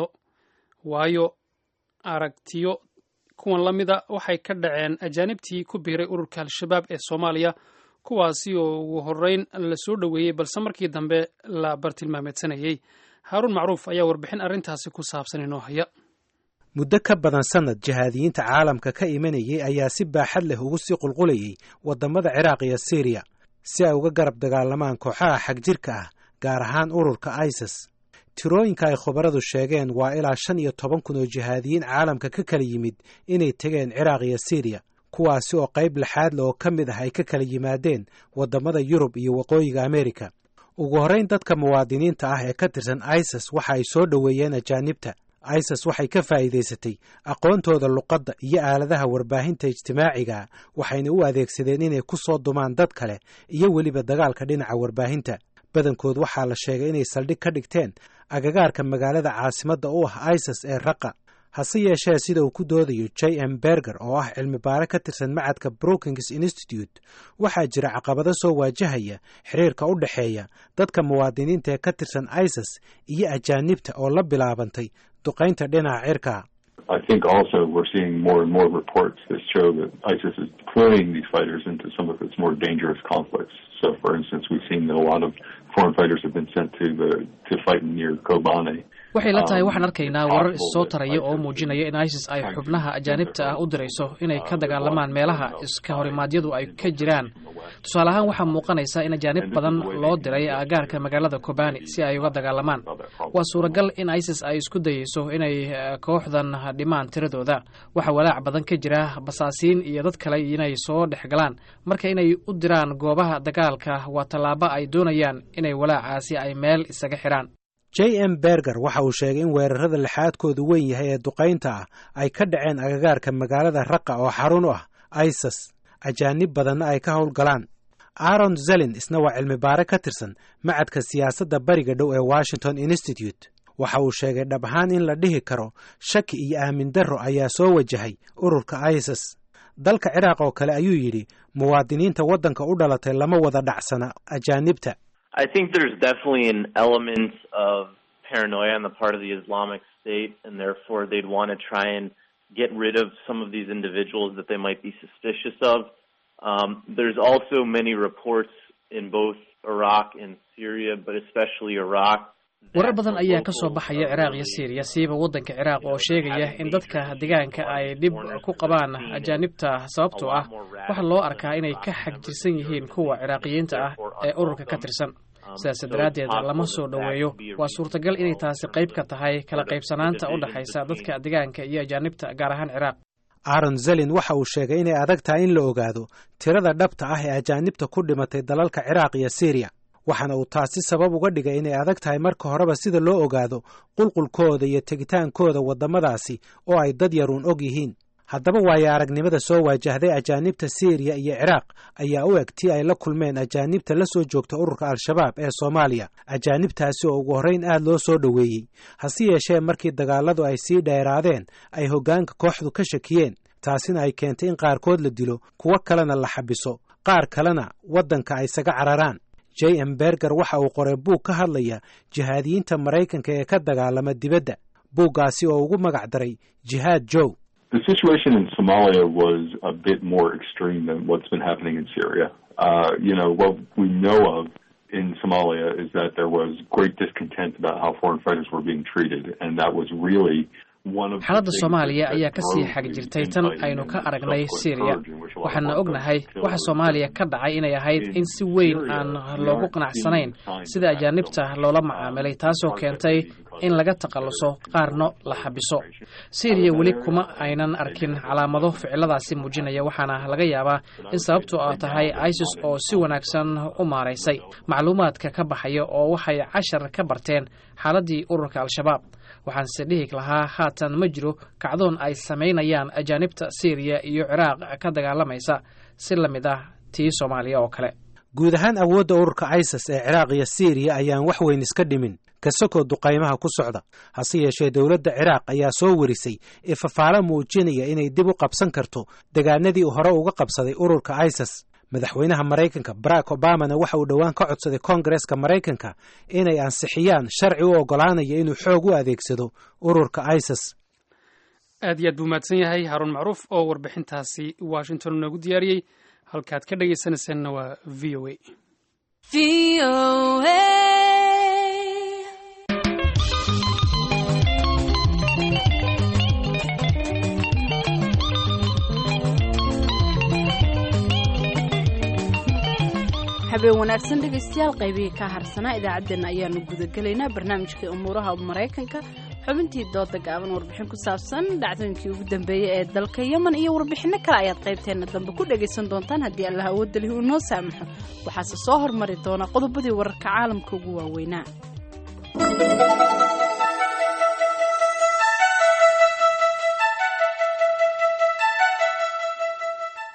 waayo aragtiyo kuwan la mida waxay ka dhaceen ajaanibtii ku biiray ururka al-shabaab ee soomaaliya kuwaasi oo ugu horreyn la soo dhoweeyey balse markii dambe la bartilmaameedsanayey. haaruun macruuf ayaa warbixin arrintaasi ku saabsan inoo haya. muddo ka badan sannad jihaadiyiinta caalamka ka imanayay ayaa si baaxad leh ugu sii qulqulayay waddamada ciraaq iyo siiriya si ay uga garab dagaalamaan kooxaha xagjirka ah gaar ahaan ururka isis. tirooyinka ay khubaradu sheegeen waa ilaa shan iyo toban kun oo jihaadiyiin caalamka ka kala yimid inay tegeen ciraaq iyo siiriya kuwaasi oo qayb lixaadle oo ka mid ah ay ka kala yimaadeen waddamada yurub iyo waqooyiga ameerika. ugu horrayn dadka muwaadiniinta ah ee ka tirsan isis waxa ay soo dhoweeyeen ajaanibta isis waxay ka faa'iidaysatay aqoontooda luqadda iyo aaladaha warbaahinta ijtimaaciga waxayna u adeegsadeen inay ku soo dumaan dad kale iyo weliba dagaalka dhinaca warbaahinta badankood waxaa la sheegay inay saldhig ka dhigteen agagaarka magaalada caasimadda u ah isis ee raqa hase yeeshee sida uu ku doodayo j m berger oo ah cilmi baare ka tirsan macadka brookings institute waxaa jira caqabado soo waajahaya xiriirka u dhexeeya dadka muwaadiniinta ee ka tirsan isis iyo ajaanibta oo la bilaabantay duqaynta dhinaca cirka. I think also we're seeing more and more reports that show that ISIS is deploying these fighters into some of its more dangerous conflicts. So, for instance, we've seen that a lot of foreign fighters have been sent to the to fight near Kobane. waxay la tahay waxaan arkaynaa warar issoo taraya oo muujinaya in isis ay xubnaha ajaanibta ah u dirayso inay ka dagaalamaan meelaha iska horimaadyadu ay ka jiraan. tusaale ahaan waxaa muuqanaysa in ajaanib badan loo diray aagaarka magaalada Kobani si ay uga dagaalamaan. waa suuragal in isis ay isku dayeyso inay kooxdan dhimaan tiradooda. waxa walaac badan ka jira basaasiin iyo dad kale inay soo dhexgalaan marka inay u diraan goobaha dagaalka waa tallaabo ay doonayaan inay walaacaasi ay meel isaga xiraan. j m berger waxa uu sheegay in weerarada lixaadkoodu weyn yahay ee duqaynta ah ay ka dhaceen agagaarka magaalada raqa oo xarun u ah isis ajaanib badanna ay ka howlgalaan. aaron zelin isna waa cilmi baare ka tirsan macadka siyaasadda bariga dhow ee washington institute waxa uu sheegay dhab ahaan in la dhihi karo shaki iyo aamin darro ayaa soo wajahay ururka isis. dalka ciraaq oo kale ayuu yidhi muwaadiniinta waddanka u dhalatay lama wada dhacsana ajaanibta. I think there's definitely an element of paranoia on the part of the Islamic State, and therefore they'd want to try and get rid of some of these individuals that they might be suspicious of. Um, there's also many reports in both Iraq and Syria, but especially Iraq. warar badan ayaa ka soo baxaya Ciraaq iyo Syria siiba waddanka Ciraaq oo sheegaya in dadka deegaanka ay dib ku qabaan ajaanibta sababtoo ah waxa loo arkaa inay ka xagjirsan yihiin kuwa Ciraaqiyiinta ah ee ururka ka tirsan. sidaas daraaddeed lama soo dhoweeyo. waa suurtagal inay taasi qayb ka tahay kala qaybsanaanta u dhaxaysa dadka deegaanka iyo ajaanibta gaar ahaan Ciraaq. aaron zelin waxa uu sheegay inay adag tahay in la ogaado tirada dhabta ah ee ajaanibta ku dhimatay dalalka Ciraaq iyo Syria waxaana uu taasi sabab uga dhigay inay adag tahay marka horeba sida loo ogaado qulqulkooda iyo tegitaankooda waddamadaasi oo ay dad yaruun og yihiin. haddaba waayo aragnimada soo waajahday ajaanibta Syria iyo Ciraaq ayaa u eg tii ay la kulmeen ajaanibta la soo joogta ururka al-shabaab ee Soomaaliya ajaanibtaasi oo ugu horrayn aad loo soo dhoweeyey hase yeeshee markii dagaaladu ay sii dheeraadeen ay hoggaanka kooxdu ka shakiyeen taasina ay keentay in qaarkood la dilo kuwo kalena la xabiso qaar kalena waddanka ay isaga cararaan. j m berger waxa uu qoray buug ka hadlaya jihaadiyiinta Maraykanka ee ka dagaalama dibadda buuggaasi oo ugu magac daray Jihaad Joe. The situation in Somalia was a bit more extreme than what's been happening in Syria. Uh, you know, what we know of in Somalia is that there was great discontent about how foreign fighters were being treated, and that was really xaaladda Soomaaliya ayaa ka sii xag jirtay tan aynu ka aragnay Syria. waxaana ognahay waxa Soomaaliya ka dhacay inay ahayd in si weyn aan loogu qanacsanayn sida ajaanibta loola macaamilay taasoo keentay in laga taqalluso qaarno la xabiso. Syria weli kuma aynan arkin calaamado ficiladaasi muujinaya waxaana laga yaabaa in sababtu ay tahay ISIS oo si wanaagsan u maareysay macluumaadka ka baxaya oo waxay cashar ka barteen xaaladii ururka al-shabaab. waxaan se dhihi lahaa haatan ma jiro kacdoon ay samaynayaan ajaanibta Syria iyo Ciraaq ka dagaalamaysa si la mid ah tii Soomaaliya oo kale. guud ahaan awoodda ururka ISIS ee Ciraaq iyo Syria ayaan wax weyn iska dhimin kasoo duqaymaha ku socda hase yeeshee dowladda Ciraaq ayaa soo warisay ifafaalo muujinaya inay dib u qabsan karto deegaanadii hore uga qabsaday ururka ISIS. madaxweynaha Maraykanka Barack Obama waxa uu dhawaan ka codsaday Koongareeska Maraykanka inay ansixiyaan sharci u ogolaanaya inuu xoog u adeegsado ururka ISIS. aad iyo aad buu mahadsan yahay Haruun Macruuf oo warbixintaasi Washington noogu diyaariyey. halkaad ka dhagaysanaysaanna waa V O A. V O A habeen wanaagsan dhegaystayaal qaybihii ka harsanaa idaacaddeenna ayaanu gudagelaynaa barnaamijkii umuuraha Maraykanka xubintii dooda gaaban warbixin ku saabsan dhacdooyinkii ugu dambeeyay ee dalka Yemen iyo warbixino kale ayaad qaybteena dambe ku dhagaysan doontaan haddii Allah awood leh uu noo saamaxo. waxaase soo hormari doona qodobadii wararka caalamka ugu waaweynaa.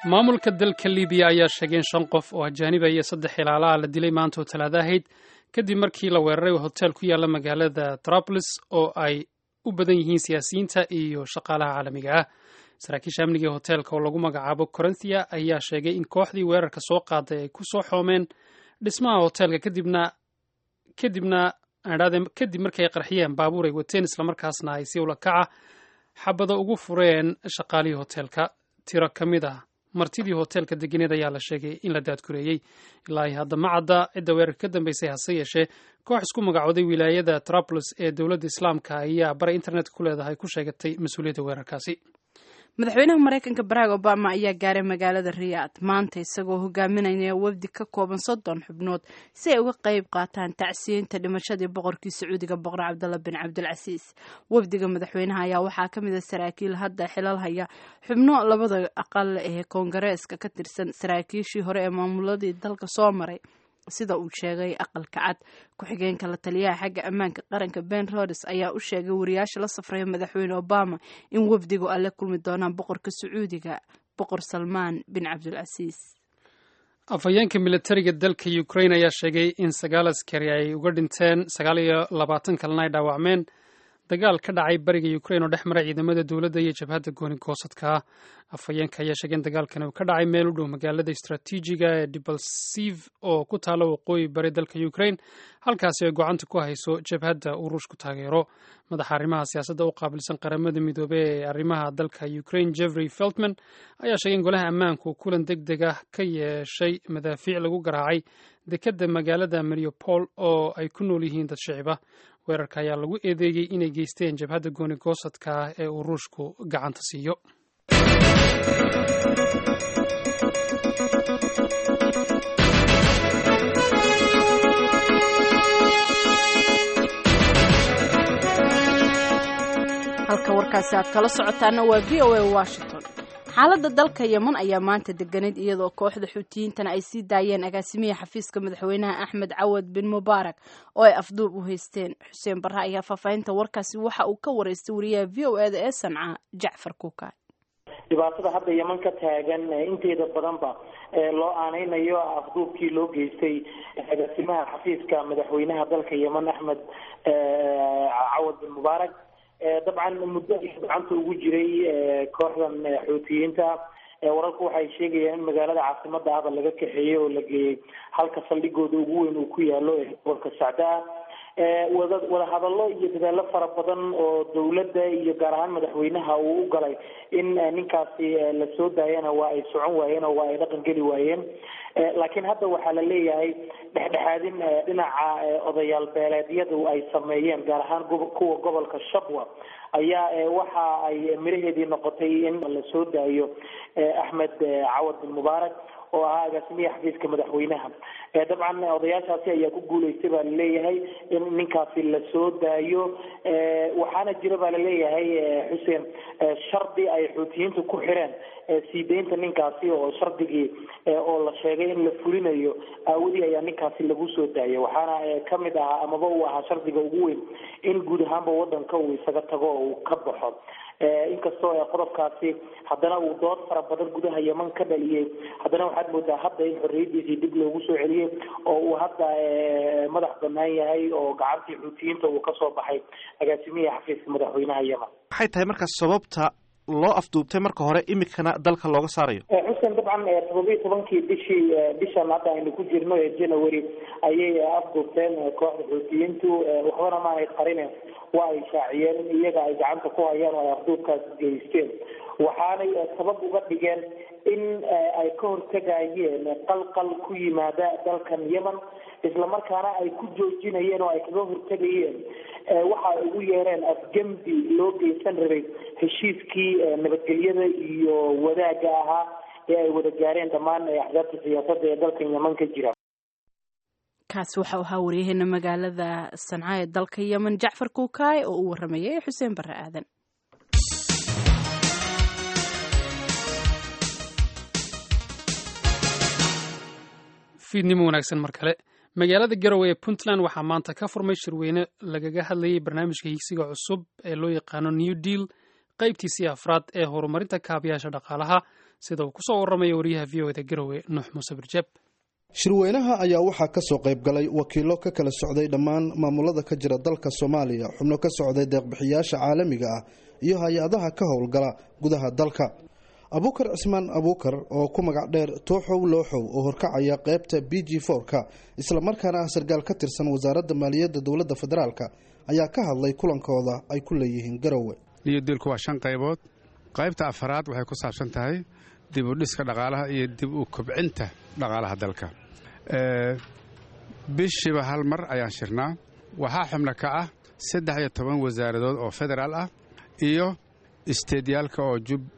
maamulka dalka libiya ayaa sheegay in shan qof oo ajaaniba iyo saddex ilaalaha la dilay maanta oo talaado ahayd kadib markii la weeraray hotel ku yaala magaalada Tripoli oo ay u badan yihiin siyaasiyiinta iyo shaqaalaha caalamiga ah. saraakiisha amniga ee hotelka oo lagu magacaabo Corinthia ayaa sheegay in kooxdii weerarka soo qaaday ay ku soo xoomeen dhismaha hotelka kadibna kadibna kadib markii ay qarxiyeen baabuur ay wateen islamarkaasna ay si ula kaca xabada ugu fureen shaqaalihii hotelka. tiro ka mid ah martidii hotelka deganeed ayaa la sheegay in la daadgureeyey. ilaa hadda ma cadda cidda weerarka ka dambeysay, hase yeeshee koox isku magacooday wilaayada Tripoli ee dowladda islaamka ayaa baray internetka ku leedahay ku sheegatay mas-uuliyadda weerarkaasi. madaxweynaha maraykanka barack obama ayaa gaaray magaalada riyaad maanta isagoo hogaaminaya wafdi ka kooban soddon xubnood si ay uga qayb qaataan tacsiyeynta dhimashadii boqorkii sacuudiga boqor cabdalla bin cabdilcasiis. wafdiga madaxweynaha ayaa waxaa ka mid a saraakiil hadda xilal haya, xubno labada aqal ee koongareeska ka tirsan, saraakiishii hore ee maamuladii dalka soo maray sida uu sheegay aqalka cad. ku-xigeenka la taliyaha xagga ammaanka qaranka Ben Rhodes ayaa u sheegay wariyaasha la safraya madaxweyne Obama in wafdigu ay la kulmi doonaan boqorka Sacuudiga boqor Salmaan bin Cabdilcasiis. afhayeenka militariga dalka Ukraine ayaa sheegay in sagaal askari ay uga dhinteen sagaal iyo labaatan kalena ay dhaawacmeen dagaal ka dhacay bariga Ukraine oo dhex maray ciidamada dowladda iyo jabhadda gooni goosadka. afhayeenka ayaa sheegay in dagaalkan uu ka dhacay meel u dhow magaalada istaraatiijiga ee Debaltseve oo ku taala waqooyi bari dalka Ukraine, halkaasi ay gacanta ku hayso jabhadda uu Ruushku taageero. madaxa arrimaha siyaasadda u qaabilsan qaramada midoobay ee arrimaha dalka Ukraine Jeffrey Feltman ayaa sheegay in golaha ammaanku kulan degdeg ah ka yeeshay madaafiic lagu garaacay dekedda magaalada Mariupol oo ay ku nool yihiin dad shicib ah. weerarka ayaa lagu eedeeyey inay geysteen jabhadda gooni goosadka ah ee uu Ruushku gacanta siiyo. halka warkaasi aad kala socotaana waa V O A Washington. xaaladda dalka Yemen ayaa maanta deganeed iyadoo kooxda xuutiyiintana ay sii daayeen agaasimiye xafiiska madaxweynaha Axmed Cawad bin Mubaarak oo ay afduub u haysteen. Xuseen Barre ayaa faahfaahinta warkaasi waxa uu ka wareystay wariyaha V O A da ee Sanca Jacfar Kuukaay. dhibaatada hadda Yemen ka taagan inteeda badanba loo aaneynayo afduubkii loo geystay agaasimaha xafiiska madaxweynaha dalka Yemen Axmed Cawad bin Mubaarak. dabcan muddo gacanta ugu jiray kooxdan xuutiyiinta. wararku waxay sheegayaan in magaalada caasimada ah laga kaxeeyey oo la geeyey halka saldhigooda ugu weyn uu ku yaalo ee gobolka Sacdaa. wada wada hadallo iyo dadaallo fara badan oo dawladda iyo gaar ahaan madaxweynaha uu u galay in ninkaasi la soo daayana waa ay socon waayeen oo waa ay dhaqan geli waayeen. laakiin hadda waxaa la leeyahay dhexdhexaadin dhinaca odayaal beeleedyadu ay sameeyeen gaar ahaan kuwa gobolka Shabwa ayaa waxa ay miraheedii noqotay in la soo daayo Axmed Cawad bin Mubaarak oo ah agaasimiyaha xafiiska madaxweynaha. dabcan odayaashaasi ayaa ku guuleystay baa la leeyahay in ninkaasi la soo daayo. waxaana jira baa la leeyahay Xuseen shardi ay xuutiyiintu ku xireen sii deynta ninkaasi oo shardigii oo la sheegay in la fulinayo aawadi ayaa ninkaasi lagu soo daayay. waxaana ka mid ahaa amaba uu ahaa shardiga ugu weyn in guud ahaanba wadanka uu isaga tago oo uu ka baxo. inkastoo qodobkaasi haddana uu dood fara badan gudaha Yemen ka dhaliyay, haddana waxaad moodaa hadda in xorriyadiisii dib loogu soo celiyey oo uu hadda madax bannaan yahay oo gacantii xuutiyiinta uu ka soo baxay agaasimiyaha xafiiska madaxweynaha Yemen. maxay tahay markaas sababta loo afduubtay marka hore imikana dalka looga saarayo? xuseen dabcan todoba iyo tobankii bishii bishan hadda aynu ku jirno ee January ayay afduubteen kooxda xuutiyiintu. waxbana maanay qarine waa ay shaaciyeen in iyaga ay gacanta ku hayaan oo ay afduubkaas geysteen. waxaanay sabab uga dhigeen in ay ka hortagayeen qalqal ku yimaada dalkan Yemen, isla markaana ay ku joojinayeen oo ay kaga hortagayeen waxa ay ugu yeereen afgembi loo geysan rabay heshiiskii nabadgelyada iyo wadaaga ahaa ee ay wada gaareen dhammaan axzaabta siyaasadda ee dalkan Yemen ka jira. kaasi waxa uu ahaa waryaheena magaalada Sanca ee dalka Yemen Jacfar Kuukaay oo uu waramayay Xuseen Barre Aadan. fiidnimo wanaagsan mar kale. magaalada Garowe ee Puntland waxaa maanta ka furmay shirweyne lagaga hadlayay barnaamijka higsiga cusub ee loo yaqaano New Deal qaybtiisii afraad ee horumarinta kaabayaasha dhaqaalaha sida uu kusoo warramaya wariyaha v o eda garowe nuux muuse birjeb. shirweynaha ayaa waxaa ka soo qayb galay wakiilo ka kala socday dhammaan maamulada ka jira dalka Soomaaliya, xubno ka socday deeq-bixiyaasha caalamiga ah iyo hay-adaha ka howlgala gudaha dalka. Abuukar Cismaan Abuukar oo ku magac dheer Tooxow Looxow oo horkacaya qaybta B G four-ka isla markaana ah sargaal ka tirsan wasaaradda maaliyadda dowladda federaalka ayaa ka hadlay kulankooda ay ku leeyihiin Garowe. niyadilku waa shan qaybood. qaybta afaraad waxay ku saabsan tahay dib u dhiska dhaqaalaha iyo dib u kobcinta dhaqaalaha dalka. bishiiba hal mar ayaan shirnaa. waxaa xubno ka ah saddex iyo toban wasaaradood oo federaal ah iyo isteedyaalka oo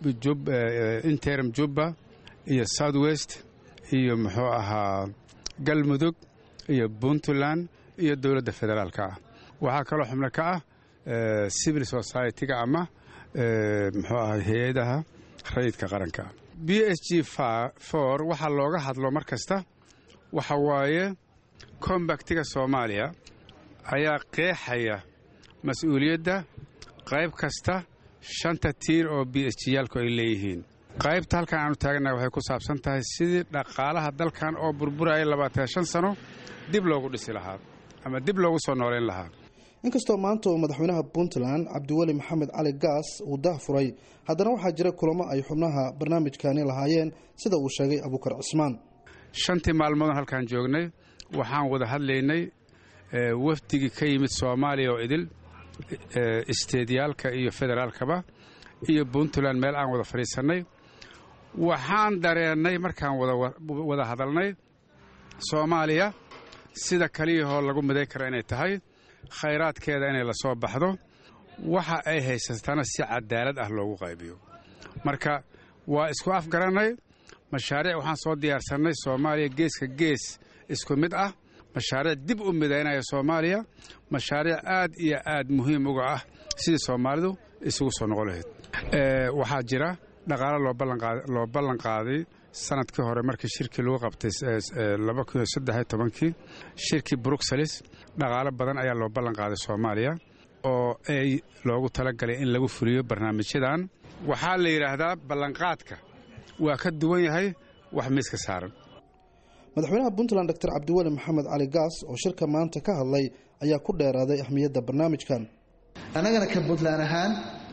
interim jubba iyo south west iyo muxuu ahaa galmudug iyo puntland iyo dowladda federaalka ah. waxaa kaloo xubno ka ah civil society-ga ama muxuu ahaa hay-adaha rayidka qaranka. b s g four waxaa looga hadlo mar kasta waxa waaye kombaktiga Soomaaliya ayaa qeexaya mas-uuliyadda qayb kasta shanta tiir oo b s g-yaalku ay leeyihiin. qaybta halkan aanu taaganahay waxay ku saabsan tahay sidii dhaqaalaha dalkan oo burburaya labaatan shan sano dib loogu dhisi lahaa ama dib loogu soo nooleyn lahaa. inkastoo maanta uu madaxweynaha Puntland Cabdiweli Maxamed Cali Gaas uu daahfuray, haddana waxaa jira kulamo ay xubnaha barnaamijkani lahaayeen sida uu sheegay Abuukar Cismaan. shantii maalmood halkaan joognay waxaan wada hadlaynay wafdigii ka yimid Soomaaliya oo idil isteedyaalka iyo federaalkaba iyo Puntland meel aan wada fariisanay. waxaan dareennay markaan wada hadalnay Soomaaliya sida kaliyahoo lagu miday karo inay tahay khayraadkeeda inay la soo baxdo, waxa ay haysatana si cadaalad ah loogu qaybiyo. marka waa isku afgarannay. mashaariic waxaan soo diyaarsannay Soomaaliya geeska gees isku mid ah, mashaariic dib u midaynaya Soomaaliya, mashaariic aad iyo aad muhiim uga ah sidii Soomaalidu isugu soo noqon lahayd. waxaa jira dhaqaale loo ballan qaaday sanadkii hore markii shirkii lagu qabtay laba kun iyo saddex iyo tobankii shirkii Bruxelles. dhaqaale badan ayaa loo ballan qaaday Soomaaliya oo ay loogu talagalay in lagu fuliyo barnaamijyadan. waxaa la yidhaahdaa ballanqaadka waa ka duwan yahay wax miiska saaran. madaxweynaha Puntland Doctor Cabdiweli Maxamed Cali Gaas oo shirka maanta ka hadlay ayaa ku dheeraaday ahmiyadda barnaamijkan. anagana ka Puntland ahaan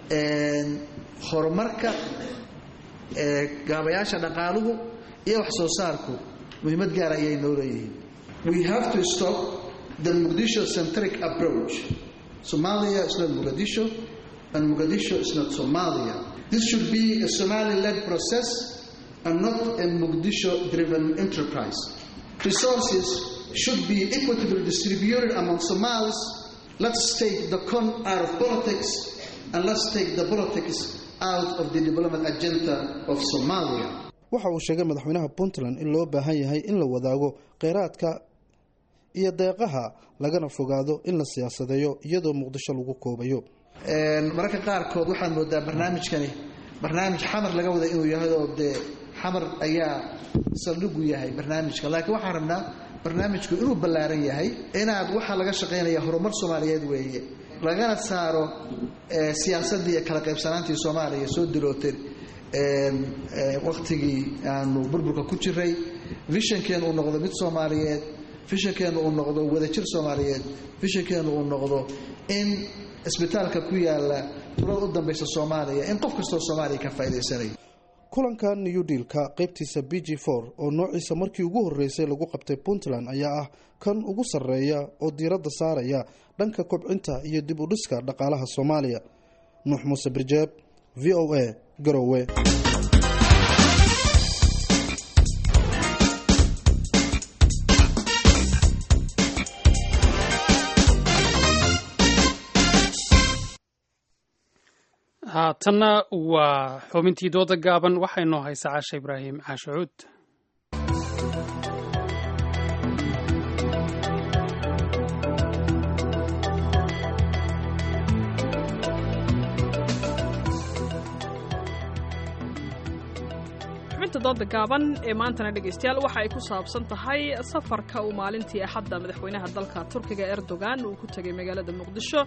horumarka gaabayaasha dhaqaaluhu iyo wax soo saarku muhiimad gaar ah ayay noo leeyihiin. we have to stop the Mogadishu centric approach. Somalia is not Mogadishu and Mogadishu is not Somalia. This should be a Somali-led process and not a Mogadishu-driven enterprise. Resources should be equitably distributed among Somalis. Let's take the con out of politics and let's take the politics out of the development agenda of Somalia. waxa uu sheegay madaxweynaha Puntland in loo baahan yahay in la wadaago kheyraadka iyo deeqaha lagana fogaado in la siyaasadeeyo iyadoo Muqdisho lagu koobayo. mararka qaarkood waxaan moodaa barnaamijkani barnaamij xamar laga wada inuu yahay oo de xamar ayaa saldhigu yahay barnaamijka, laakiin waxaan rabnaa barnaamijku inuu ballaaran yahay, inaad waxa laga shaqeynaya horumar Soomaaliyeed weeye, lagana saaro siyaasadii iyo kala qaybsanaantii Soomaaliya soo dirootay waqtigii aanu burburka ku jiray. visionkeenu uu noqdo mid Soomaaliyeed, visionkeenu uu noqdo wadajir Soomaaliyeed, visionkeenu uu noqdo in isbitaalka ku yaala tulada u dambaysa Soomaaliya in qof kastoo Soomaaliya ka faa'iideysanayo. kulanka New Deal-ka qaybtiisa B G four oo noociisa markii ugu horeysay lagu qabtay Puntland ayaa ah kan ugu sarreeya oo diiradda saaraya dhanka kobcinta iyo dib u dhiska dhaqaalaha Soomaaliya. Nuux Muuse Birjeeb, V O A, Garowe. haatanna waa xubintii dooda gaaban waxay noo haysaa Caasha Ibraahim Caashucuud. xubinta dooda gaaban ee maantana dhegaystayaal waxa ay ku saabsan tahay safarka uu maalintii axadda madaxweynaha dalka Turkiga Erdogan uu ku tagay magaalada Muqdisho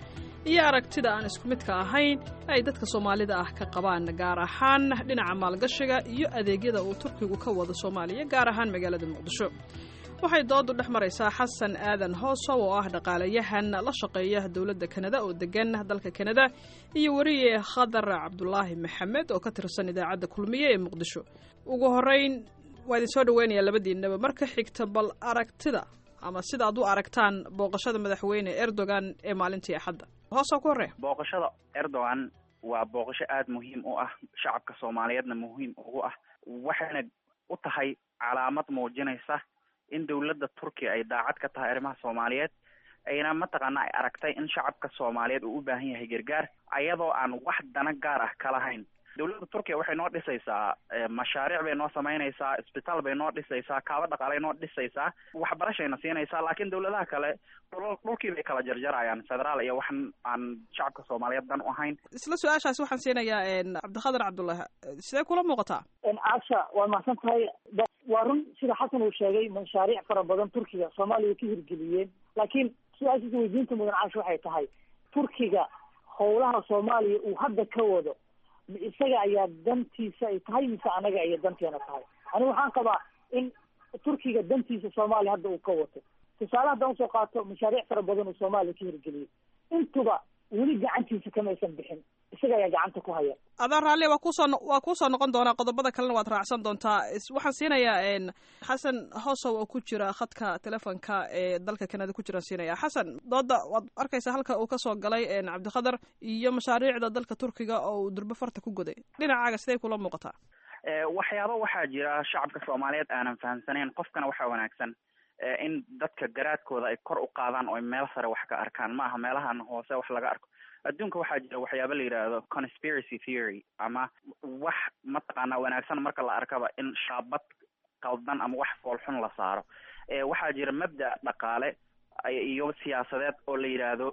iyo aragtida aan isku midka ahayn ay dadka soomaalida ah ka qabaan gaar ahaan dhinaca maalgashiga iyo adeegyada uu turkigu ka wado soomaaliya gaar ahaan magaalada muqdisho waxay doodu dhex maraysaa xasan aadan hoosow oo ah dhaqaalayahan la shaqeeya dowladda kanada oo degan dalka kanada iyo wariye khadar cabdulaahi maxamed oo ka tirsan idaacadda kulmiye ee muqdisho ugu horeyn waa idin soo dhaweynayaa labadiinaba marka xigta bal aragtida ama sida aad u aragtaan booqashada madaxweyne erdogan ee maalintii axadda hoosoo ku horreya booqashada erdogan waa booqasho aada muhiim u ah shacabka soomaaliyeedna muhiim ugu ah waxayna u tahay calaamad muujinaysa in dowladda turkiya ay daacad ka tahay arrimaha soomaaliyeed ayna mataqaana ay aragtay in shacabka soomaaliyeed uu u baahan yahay gargaar ayadoo aan wax dana gaar ah ka lahayn dowladda turkiya waxay noo dhisaysaa mashaariic bay noo samaynaysaa isbitaal bay noo dhisaysaa kaaba dhaqaalay noo dhisaysaa waxbarashayna siinaysaa laakiin dowladaha kale dhulkii bay kala jarjarayaan federaal iyo waxan aan shacabka soomaaliyeed dan u ahayn isla su-aashaasi waxaan siinayaa cabdikhadar cabdullahi sidee kula muuqataa caasha waa mahadsan tahay waa run sida xasan uu sheegay mashaariic fara badan turkiga soomaaliya ka hirgeliyeen laakiin su-aashiisa weydiinta mudan caasha waxay tahay turkiga howlaha soomaaliya uu hadda ka wado isaga ayaa dantiisa ay tahay mise anaga ayay danteena tahay anigu waxaan qabaa in turkiga dantiisa soomaaliya hadda uu ka wato tusaale haddaan usoo qaato mashaariic fara badan uu soomaaliya ka hirgeliyey intuba weli gacantiisa kamaysan bixin isaga ayaa gacanta ku haya adaa raalli waa kusoo waa kuusoo noqon doonaa qodobada kalena waad raacsan doontaa waxaan siinayaa xasan hoosow oo ku jira khadka telefonka ee dalka kanada ku jiraan siinaya xasan dooda waad arkaysaa halka uu kasoo galay cabdikhadar iyo mashaariicda dalka turkiga oo uu durbo farta ku goday dhinacaaga siday kula muuqataa waxyaaba waxaa jira shacabka soomaaliyeed aanan fahamsanayn qofkana waxaa wanaagsan in dadka garaadkooda ay kor u qaadaan oo ay meel sare wax ka arkaan ma aha meelahan hoose wax laga arko adduunka waxaa jira waxyaaba la yidhaahdo conspiracy theory ama wax mataqaanaa wanaagsan marka la arkaba in shaabad qaldan ama wax foolxun la saaro waxaa jira mabda dhaqaale iyo siyaasadeed oo la yidhaahdo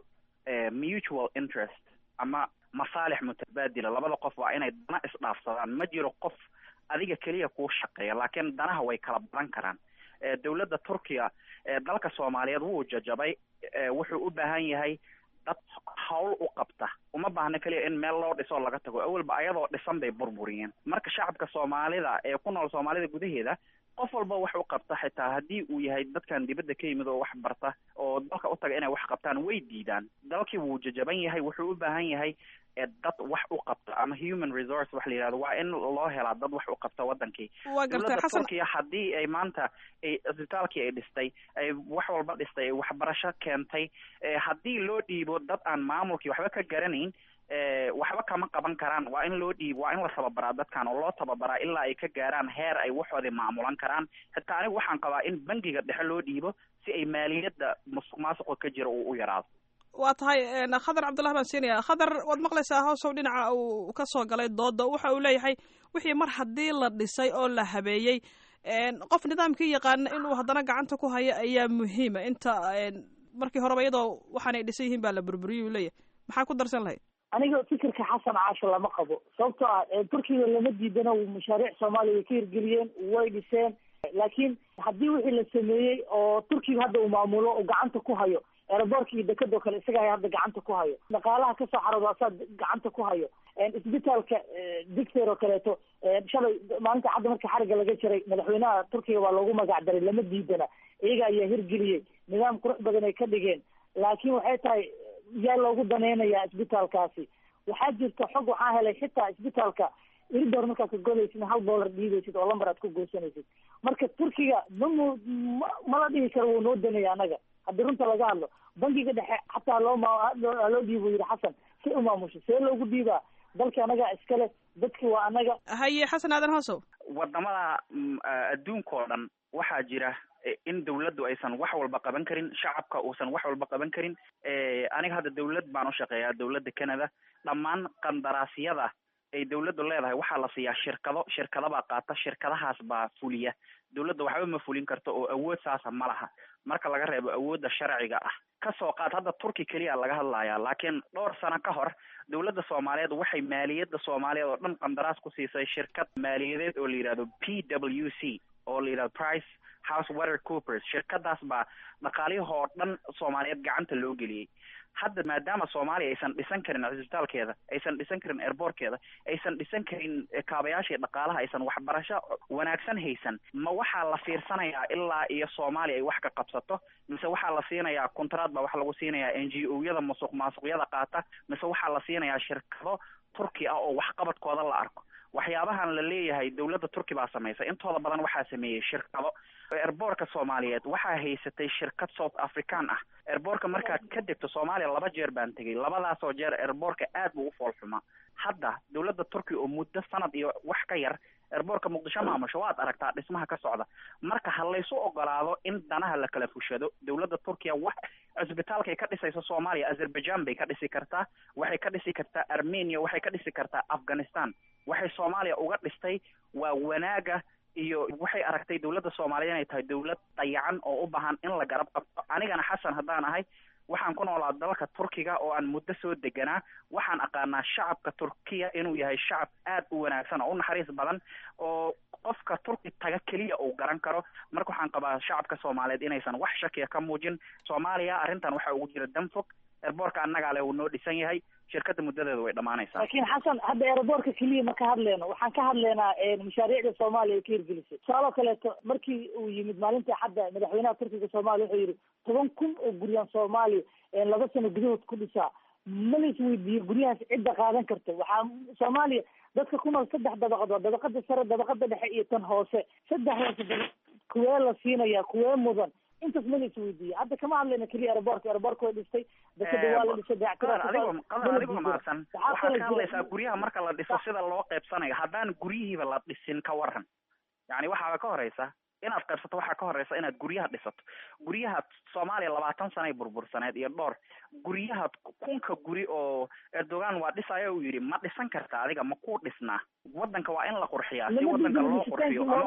mutual interest ama masaalix mutabaadila labada qof waa inay dana isdhaafsadaan ma jiro qof adiga keliya kuu shaqeeya laakiin danaha way kala badan karaan dowladda turkiya dalka soomaaliyeed wuu jajabay wuxuu u baahan yahay dad hawl u qabta uma baahna keliya in meel loo dhiso laga tago awalba ayadoo dhisan bay burburiyeen marka shacabka soomaalida ee ku nool soomaalida gudaheeda qof walba wax u qabta xitaa haddii uu yahay dadkan dibadda ka yimid oo wax barta oo dalka u taga inay wax qabtaan way diidaan dalkii wuu jajaban yahay wuxuu u baahan yahay dad wax u qabta ama human resource wax la yidhahdo waa in loo helaa dad wax u qabta wadankii dowladda turkiya haddii ay maanta isbitaalkii ay dhistay ay wax walba dhistay ay waxbarasho keentay haddii loo dhiibo dad aan maamulkii waxba ka garanayn waxba kama qaban karaan waa in loo dhiibo waa in la tababaraa dadkan oo loo tababaraa ilaa ay ka gaaraan heer ay waxoodii maamulan karaan xitaa anigu waxaan qabaa in bangiga dhexe loo dhiibo si ay maaliyadda musuq maasuqa ka jira uu u yaraado waa tahay khadar cabdullahi baan siinaya khadar waad maqlaysaa hoosow dhinaca uu ka soo galay dooda waxa uu leeyahay wixii mar haddii la dhisay oo la habeeyey qof nidaamkii yaqaana inuu haddana gacanta ku hayo ayaa muhiima inta markii horeba iyadoo waxaanay dhisan yihiin baa la burburiyay uu leeyahay maxaa ku darsan lahayd aniga fikirka xasan caasho lama qabo sababtoo ah turkiga lama diidana mashaariic soomaaliya way ka hirgeliyeen way dhiseen laakiin haddii wixii la sameeyey oo turkiga hadda uu maamulo oo gacanta ku hayo aeroboortka iyo dekadoo kale isaga hadda gacanta ku hayo dhaqaalaha kasoo xaroodo asaa gacanta ku hayo isbitaalka dictor oo kaleeto shalay maalinta cadda marka xariga laga jaray madaxweynaha turkiga waa loogu magac daray lama diidana iyaga ayaa hirgeliyey nidaam qurux badan ay ka dhigeen laakiin waxay tahay yaa loogu daneynayaa isbitaalkaasi waxaa jirta xog waxaa helay xitaa isbitaalka iridor markaad ka godaysid hal dollar dhiidaysid oo lambar aad ku goosanaysid marka turkiga mamu mala dhihi karo wuu noo daneeya anaga haddii runta laga hadlo bankiga dhexe xataa loo loo dhiibo yidhi xasan si u maamusho see loogu dhiibaa dalka anaga iskale dadki waa anaga haye xasan aadan hoosow wadamada adduunka oo dhan waxaa jira in dawladdu aysan wax walba qaban karin shacabka uusan wax walba qaban karin aniga hadda dawlad baan u shaqeeyaa dawladda Canada dhammaan qandaraasyada ay dawladdu leedahay waxaa la siiyaa shirkado shirkadabaa qaata shirkadahaas baa fuliya dawladda waxba ma fulin karto oo awood saasa ma laha marka laga reebo awoodda sharciga ah kasoo qaad hadda turki keliya laga hadlayaa laakiin dhowr sano ka hor dawladda soomaaliyeed waxay maaliyadda soomaaliyeed oo dhan qandaraas ku siisay shirkad maaliyadeed oo la yidhahdo P W C oo la yidhahdo price house water coopers shirkadaas baa dhaqaalihoo dhan soomaaliyeed gacanta loo geliyey hadda maadaama soomaaliya aysan dhisan karin cisbitaalkeeda aysan dhisan karin airbortkeeda aysan dhisan karin kaabayaashii dhaqaalaha aysan waxbarasho wanaagsan haysan ma waxaa la fiirsanayaa ilaa iyo soomaaliya ay wax ka qabsato mise waxaa la siinayaa contract baa waxa lagu siinayaa n g o yada musuq maasuqyada qaata mise waxaa la siinayaa shirkado turki ah oo waxqabadkooda la arko waxyaabahan la leeyahay dawladda turki baa samaysay intooda badan waxaa sameeyey shirkado airbortka soomaaliyeed waxaa haysatay shirkad south african ah airbortka markaad ka degto soomaaliya laba jeer baan tegey labadaasoo jeer airbortka aad buu u foolxumaa hadda dawladda turki oo muddo sanad iyo wax ka yar airbortka muqdisho maamusho waad aragtaa dhismaha ka socda marka ha laysu ogolaado in danaha la kala fushado dawladda turkiya wax cisbitaalkay ka dhisayso soomaaliya azerbaijan bay ka dhisi kartaa waxay ka dhisi kartaa armenia waxay ka dhisi kartaa afghanistan waxay soomaaliya uga dhistay waa wanaaga iyo waxay aragtay dawladda soomaaliya inay tahay dawlad dayacan oo u baahan in la garab qabto anigana xasan haddaan ahay waxaan ku noolaa dalka turkiga oo aan muddo soo deganaa waxaan aqaanaa shacabka turkiya inuu yahay shacab aad u wanaagsan oo u naxariis badan oo qofka turki taga keliya uu garan karo marka waxaan qabaa shacabka soomaaliyeed inaysan wax shakiya ka muujin soomaaliya arrintan waxaa ugu jira danfog airbortka annagaa le uu noo dhisan yahay shirkadda muddadeedu way dhammaanaysaa laakiin xasan hadda airbortka keliya ma ka hadleyno waxaan ka hadleynaa mashaariicda soomaaliya ay ka hirgelisay tusaaloo kaleeto markii uu yimid maalintii hadda madaxweynaha turkiga soomaaliya wuxuu yidhi toban kun oo guryaan soomaaliya laba sano gudahood ku dhisaa ma la isweydiiyo guryahaas cidda qaadan karta waxaa soomaaliya dadka ku nool saddex dabaqad waa dabaqada sare dabaqada dhexe iyo tan hoose saddexdaas daba kuwee la siinaya kuwee mudan intaas ma la isweydiiye hadda kama hadlayna keliya airbortka airbortka way dhistay dakada waa la dhisay qadar adigoo qadar adigoo mahadsan waxaad ka hadlaysaa guryaha marka la dhiso sida loo qaybsanayo haddaan guryihiiba la dhisin ka waran yani waxaaba ka horeysa inaad qaybsato waxaa ka horeysa inaad guryaha dhisato guryaha soomaaliya labaatan sanay burbursaneed iyo dhowr guryaha kunka guri oo erdogan waa dhisaya uu yidhi ma dhisan karta adiga ma ku dhisnaa wadanka waa in la qurxiyaa si wadanka loo qurxiyo ama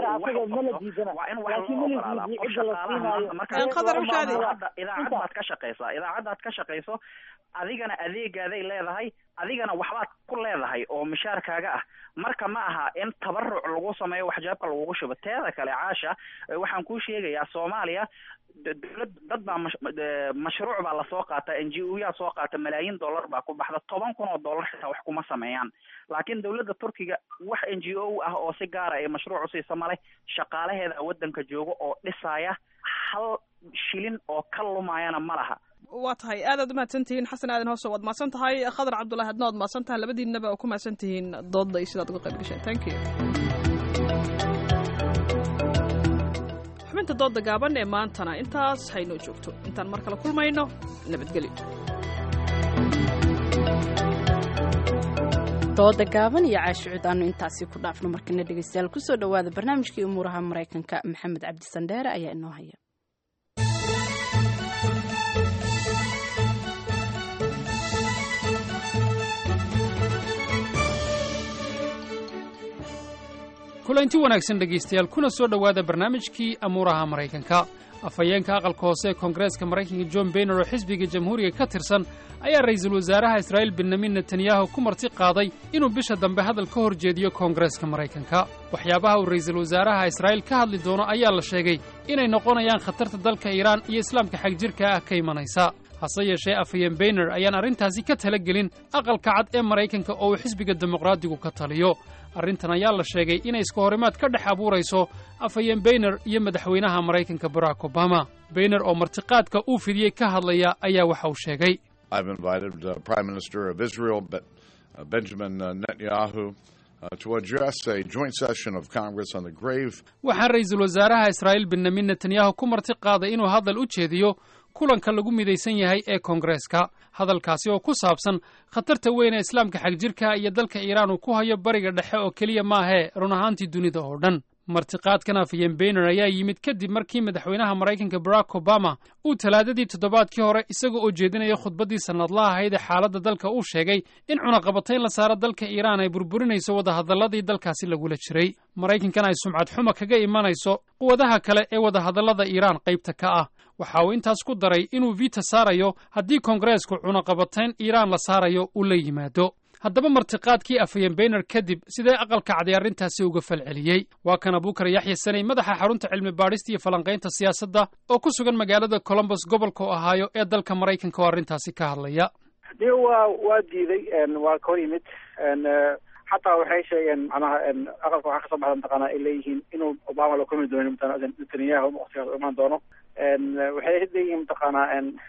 qof waa in wax loo ogolaada qof shaqaalaha marka idaacadda idaacaddaad ka shaqeysaa idaacaddaad ka shaqeyso adigana adeegaaday leedahay adigana waxbaad ku leedahay oo mishaarkaaga ah marka ma aha in tabaruc lagu sameeyo wax jaabka lagugu shubo teeda kale caasha waxaan kuu sheegayaa soomaaliya dawlad dad baa mashruuc baa lasoo qaata n g o yaa soo qaata malaayiin dollar baa ku baxda toban kun oo dollar xitaa wax kuma sameeyaan laakiin dawladda turkiga wax n g o ah oo si gaara ay mashruuc usiisa male shaqaalaheeda wadanka jooga oo dhisaya hal shilin oo ka lumayana ma laha waa tahay aadaad umahadsan tihiin xasan aadan hoose waad mahadsan tahay khadar cabdullahi adna waad mahadsan tahay labadiinaba oo ku mahadsan tihiin doodda iyo sidaad uga qayb gasheen thank you xubinta doodda gaaban ee maantana intaas haynoo joogto intaan mar kale kulmayno nabadgelyo dooda gaaban iyo caashucud aanu intaasi ku dhaafno markana dhegeystayaal kusoo dhawaada barnaamijkii umuuraha maraykanka maxamed cabdi sandheere ayaa inoo haya kulanti wanaagsan dhegaystayaal kuna soo dhowaada barnaamijkii amuuraha maraykanka afhayeenka aqalka hoose ee koongareeska maraykanka john bayner oo xisbiga jamhuuriga ka tirsan ayaa ra'iisul wasaaraha israa'iil benyamin netanyahu ku marti qaaday inuu bisha dambe hadal ka hor jeediyo koongareeska maraykanka waxyaabaha uu ra'iisul wasaaraha israa'iil ka hadli doono ayaa la sheegay inay noqonayaan khatarta dalka iiraan iyo islaamka xagjirka ah ka imanaysa hase yeeshee afhayeen bayner ayaan arrintaasi ka tala gelin aqalka cad ee maraykanka oo uu xisbiga dimuqraadigu ka taliyo arrintan ayaa la sheegay inay iska horimaad ka dhex abuurayso afhayeen bayner iyo madaxweynaha maraykanka barack obama bayner oo martiqaadka uu fidiyey ka hadlaya ayaa waxa uu sheegay I've invited uh, Prime Minister of Israel, Be- uh, Benjamin uh, Netanyahu, uh, to address a joint session of Congress on the grave. waxaan ra'iisul wasaaraha israa'iil benyamin netanyahu ku marti qaaday inuu hadal u jeediyo kulanka lagu midaysan yahay ee koongareeska hadalkaasi oo ku saabsan khatarta weyn ee islaamka xagjirka iyo dalka iiraan uu ku hayo bariga dhexe oo keliya maahee run ahaantii dunida oo dhan martiqaadkan afhayeen bayner ayaa yimid kadib markii madaxweynaha maraykanka barack obama uu talaadadii toddobaadkii hore isaga oo jeedinaya khudbaddii sannadlaha ahayd ee xaaladda dalka uu sheegay in cunaqabatayn la saaro dalka iiraan ay burburinayso wadahadalladii dalkaasi lagula jiray maraykankan ay sumcad xuma kaga imanayso quwadaha kale ee wadahadallada iiraan qaybta ka ah waxa uu intaas ku daray inuu vita saarayo haddii koongareesku cunaqabatayn iiraan la saarayo uu la yimaado haddaba martiqaadkii afhayeen bayner kadib sidee aqalka cadi arrintaasi uga falceliyey waa kan abuukar yaxya sanay madaxa xarunta cilmi baadhista iyo falanqaynta siyaasadda oo ku sugan magaalada columbus gobolka ohio ee dalka maraykanka oo arrintaasi ka hadlaya de waa waa diiday waa ka hor yimid xataa waxay sheegeen macnaha aqalka waxaa kasoo baxda mataqaana ay leeyihiin inuu obama la kulmi doono netanyahu waqtigaas imaan doono waxay leeyihiin mataqaana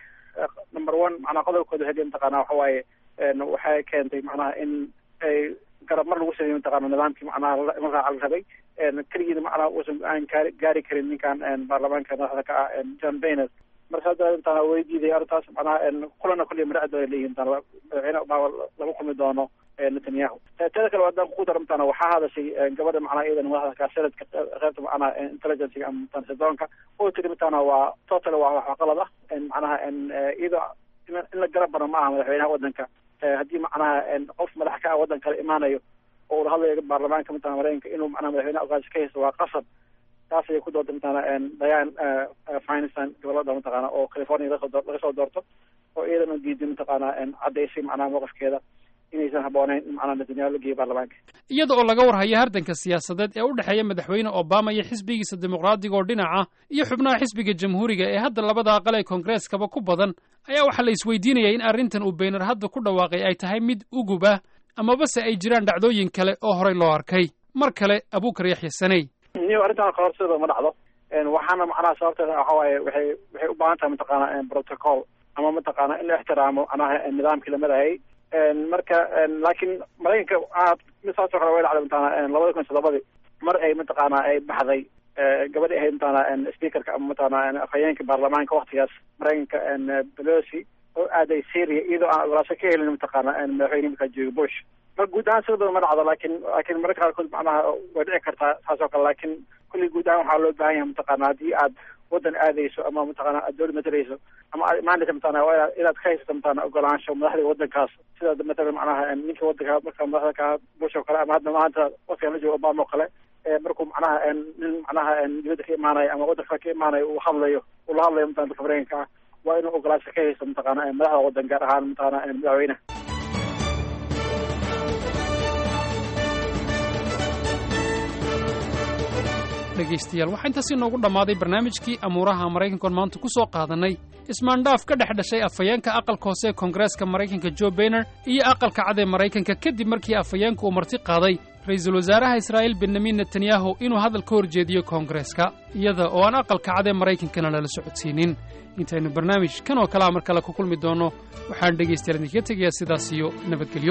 number one macnaha qodobkooda waxay leeyihin mataqaana waxa waaye waxay keentay macnaha in ay garab mar lagu sameeyo mataqaana nidaamkii macnaha la raaca la rabay keligiina macnaha uusan aan gaari gaari karin ninkan baarlamaanka madaxda ka ah john boehner marka hadda intaana way diiday arrintaas macnaha kulana kulli madacdo ay leeyihiin intaana madaxweyne obama lama kulmi doono netanyahu teeda kale haddaan ku daro mataqaana waxaa hadashay gabadha macnaha iyadana madaxda ka senadka qaybta macnaha intelligence ama mataqaana sidoonka oo tiri mataqaana waa total waa wax qalad ah macnaha iyada in la garab baro ma aha madaxweynaha waddanka haddii macnaha qof madax ka ah waddan kale imaanayo oo ula hadlayo baarlamaanka mataqana maraykanka inuu macnaha madaxweynaha ogaasho ka haysto waa qasab taas ayay ku doortay mataqaana diane feinstein gobolada mataqaana oo california lagasoo laga soo doorto oo iyadana diiday mataqaana caddaysay macnaha mowqifkeeda inaysan habbooneyn in macnaha netanyahu la geeyo baarlamaanka iyada oo laga warhayo hardanka siyaasadeed ee u dhexeeya madaxweyne obama iyo xisbigiisa dimuqraadiga oo dhinaca iyo xubnaha xisbiga jamhuuriga ee hadda labada aqal ee koongareskaba ku badan ayaa waxaa la isweydiinaya in arrintan uu bayner hadda ku dhawaaqay ay tahay mid ugub ah amabase ay jiraan dhacdooyin kale oo horey loo arkay mar kale abuukar yaxya sanay niyo arrintan qaorsidooda ma dhacdo waxaana macnaha sababteeda waxa waaye waxay waxay u baahan tahay mataqaana protocol ama mataqaana in la ixtiraamo macnaha nidaamkii la marayay marka laakiin maraykanka misaasoo kale way dhacday mataqaana labada kun iyo toddobadii mar ay mataqaana ay baxday gabadhi ahayd mataqaana speakerka ama mataqaana afhayeenka baarlamaanka waktigaas maraykanka pelosi oo aaday syria iyadoo aan ogolaasho ka helin mataqaana madaxweyne markaa jooga bush mar guud ahaan sidoo ma dhacdo laakiin laakiin mararka qaarkood macnaha way dhici kartaa saas oo kale laakiin kulli guud ahaan waxaa loo baahan yahay mataqaana haddii aad waddan aadayso ama mataqaana aad dowlad matarayso ama aad imaanaysa mataqaana waa inaad ka haysato mataqaana ogolaansho madaxda waddankaas sida matalan macnaha ninka waddanka marka madaxda ka bush oo kale ama hadda maanta waqtigan la joogo obama oo kale markuu macnaha nin macnaha dibadda ka imaanayo ama waddanka ka imaanayo uu hadlayo uu la hadlayo mataqana dalka maraykanka ah waa inuu ogolaansho ka haysto mataqaana madaxda waddan gaar ahaan mataqaana madaxweynaha dhegaystayaal waxaa intaasi noogu dhammaaday barnaamijkii amuuraha maraykankoon maanta ku soo qaadannay ismaandhaaf ka dhex dhashay afhayeenka aqalka hoose ee koongareeska maraykanka jo boehner iyo aqalka cad ee maraykanka kadib markii afhayeenka uu marti qaaday ra-iisul wasaaraha israa'iil benyamin netanyahu inuu hadal ka horjeediyo koongareeska iyada oo aan aqalka cad ee maraykankana lala socodsiinin intaynu barnaamij kan oo kalea mar kale ku kulmi doonno waxaan dhegaystayaal idinkaga tegayaa sidaas iyo nabadgelyo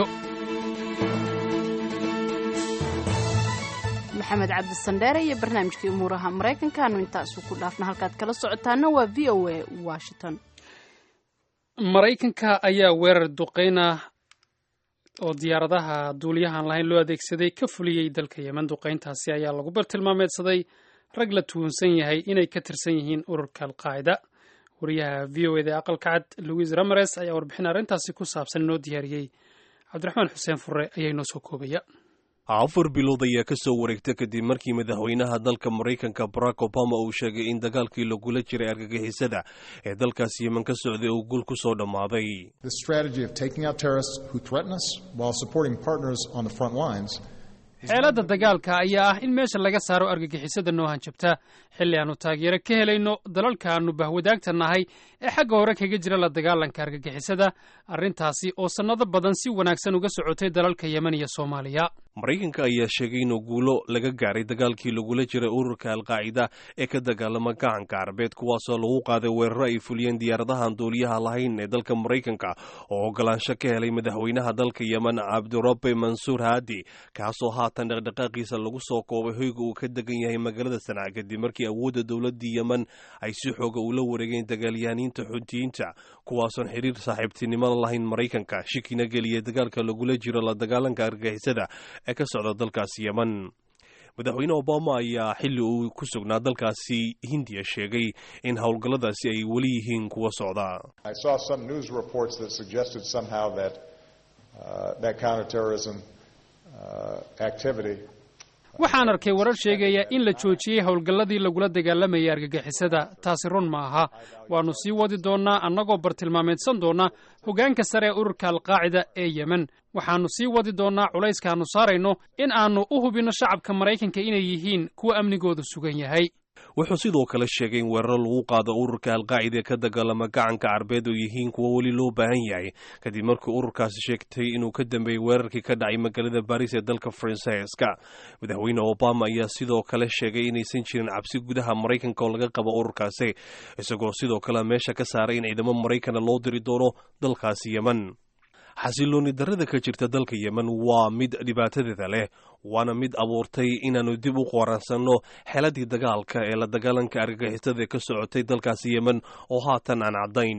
maxamed cabdisandheere iyo barnaamijkii umuuraha maraykankaanu intaasu ku dhaafna halkaad kala socotaana waa v o a washington maraykanka ayaa weerar duqeyna oo diyaaradaha duuliyahaan lahayn loo adeegsaday ka fuliyey dalka yemen duqeyntaasi ayaa lagu bartilmaameedsaday rag la tuunsan yahay inay ka tirsan yihiin ururka alqaacida wariyaha v o eda ee aqalka cad louis rameres ayaa warbixin arrintaasi ku saabsan inoo diyaariyey cabdiraxmaan xuseen furre ayaa inoo soo koobaya afar bilood ayaa ka soo wareegta kadib markii madaxweynaha dalka maraykanka barack obama uu sheegay in dagaalkii lagula jiray argagixisada ee dalkaas yemen ka socday uu gul ku soo dhammaaday xeeladda dagaalka ayaa ah in meesha laga saaro argagixisada noo hanjabta xilli aannu taageero ka helayno dalalka aannu bahwadaagta nahay ee xagga hore kaga jira la dagaalanka argagixisada arrintaasi oo sannado badan si wanaagsan uga socotay dalalka yemen iyo soomaaliya maraykanka ayaa sheegay inuu guulo laga gaaray dagaalkii lagula jiray ururka alqaacida ee ka dagaalama gacanka carabeed kuwaasoo lagu qaaday weeraro ay fuliyeen diyaaradahan duuliyaha lahayn ee dalka maraykanka oo ogolaansho ka helay madaxweynaha dalka yemen cabdirabe mansuur haadi kaasoo haatan dhaqdhaqaaqiisa lagu soo koobay hoyga uu ka degan yahay magaalada sanca kadib markii awoodda dowladii yemen ay si xooga ula wareegeen dagaalyahaniinta xutiyiinta kuwaasoon xiriir saaxiibtinimada lahayn maraykanka shikina geliyay dagaalka lagula jiro la dagaalanka argagixisada ee ka socda dalkaasi yemen madaxweyne obama ayaa xilli uu ku sugnaa dalkaasi hindiya sheegay in howlgalladaasi ay weli yihiin kuwa socda waxaan arkay warar sheegaya in la joojiyey howlgalladii lagula dagaalamayay argagixisada taasi run ma aha waannu sii wadi doonnaa annagoo bartilmaameedsan doonna hoggaanka sare ee ururka alqaacida ee yemen waxaannu sii wadi doonnaa culayskaannu saarayno in aannu u hubinno shacabka maraykanka inay yihiin kuwa amnigoodu sugan yahay wuxuu sidoo kale sheegay in weeraro lagu qaado ururka alqaacida ee ka dagaalama gacanka carbeed oo yihiin kuwa weli loo baahan yahay kadib markii ururkaasi sheegtay inuu ka dambeeyey weerarkii ka dhacay magaalada baris ee dalka faransiiska madaxweyne obama ayaa sidoo kale sheegay inaysan jirin cabsi gudaha maraykanka oo laga qabo ururkaasi isagoo sidoo kale meesha ka saaray in ciidamo maraykana loo diri doono dalkaasi yemen xasilooni darrada ka jirta dalka yemen waa mid dhibaatadeeda leh waana mid abuurtay inaannu dib u qoransanno xeeladii dagaalka ee la dagaalanka argagixisada ee ka socotay dalkaasi yemen oo haatan aan caddayn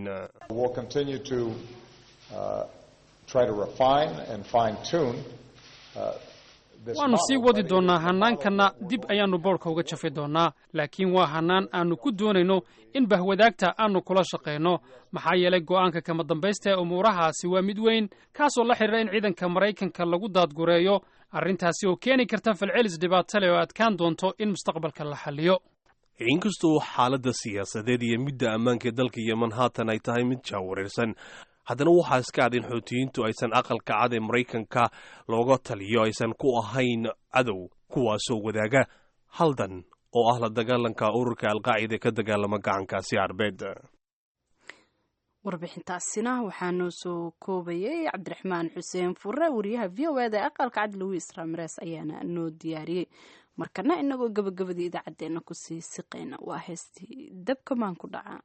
waannu sii wadi doonnaa hannaankana dib ayaannu boodhka uga jafi doonnaa laakiin waa hannaan aannu ku doonayno in bahwadaagta aannu kula shaqayno maxaa yeelay go'aanka kama dambaysta ee umuurahaasi waa mid weyn kaasoo la xidhiira in ciidanka maraykanka lagu daadgureeyo arrintaasi oo keeni karta falcelis dhibaato leh oo adkaan doonto in mustaqbalka la xalliyo inkastoo xaaladda siyaasadeed iyo midda ammaanka ee dalka yemen haatan ay tahay mid jaawareersan haddana waxaa iska cad in xoutiyiintu aysan aqalka cad ee maraykanka looga taliyo aysan ku ahayn cadow kuwaasoo wadaaga haldan oo ah la dagaalanka ururka alqaacida ee ka dagaalama gacankaasi carbeed warbixintaasina waxaa noo soo koobayay cabdiraxmaan xuseen fure wariyaha v o eda ee aqalka cad louis rameres ayaana noo diyaariyey markana inagoo gabagabadii idaacaddeenna kusii siqayna waa heestii dabka maan ku dhaca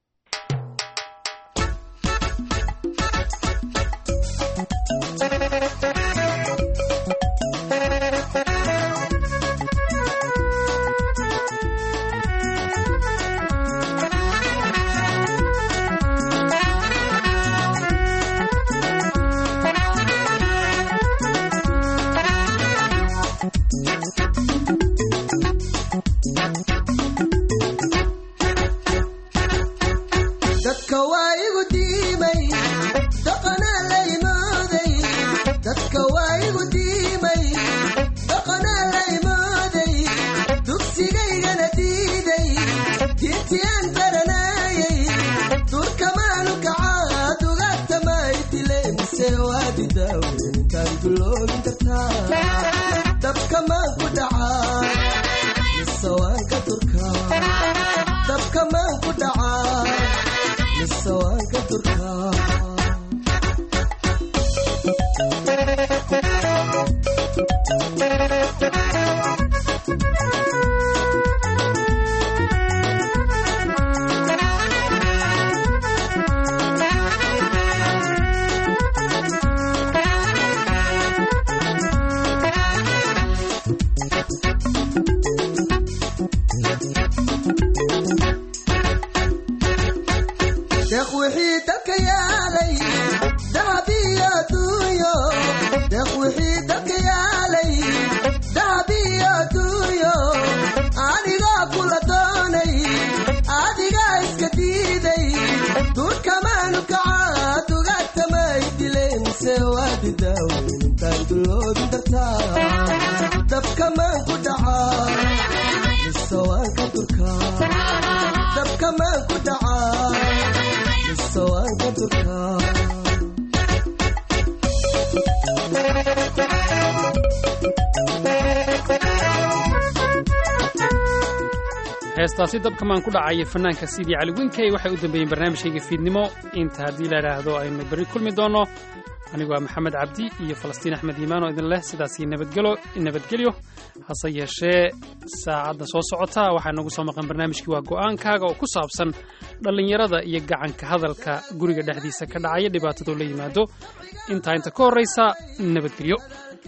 heestaasi dabkamaan ku dhacaya fanaanka sidii cali winkey waxay u dambeeyeen barnaamijkayga fiidnimo inta haddii la idhaahdo aynu berri kulmi doonno anigu waa maxamed cabdi iyo falastiin axmed iimaan oo idin leh sidaasii nabadgelo nabadgelyo hase yeeshee saacadda soo socota waxaa nagu soo maqan barnaamijkii waa go'aankaaga oo ku saabsan dhallinyarada iyo gacanka hadalka guriga dhexdiisa ka dhacaya dhibaatadoo la yimaado intaa inta ka horraysa nabadgelyo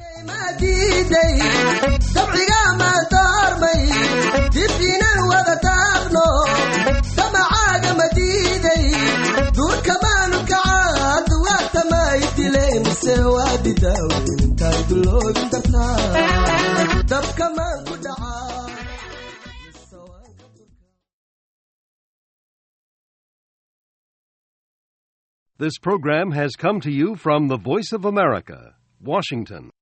dabciga ma daarmay dib inaan wada taagno damacaaga ma diiday duurka maanu kacaa duwaagta may dilay mise waa didaawen intaay duloobin dartaa dabka maan ku dhacaa. This program has come to you from the Voice of America, Washington.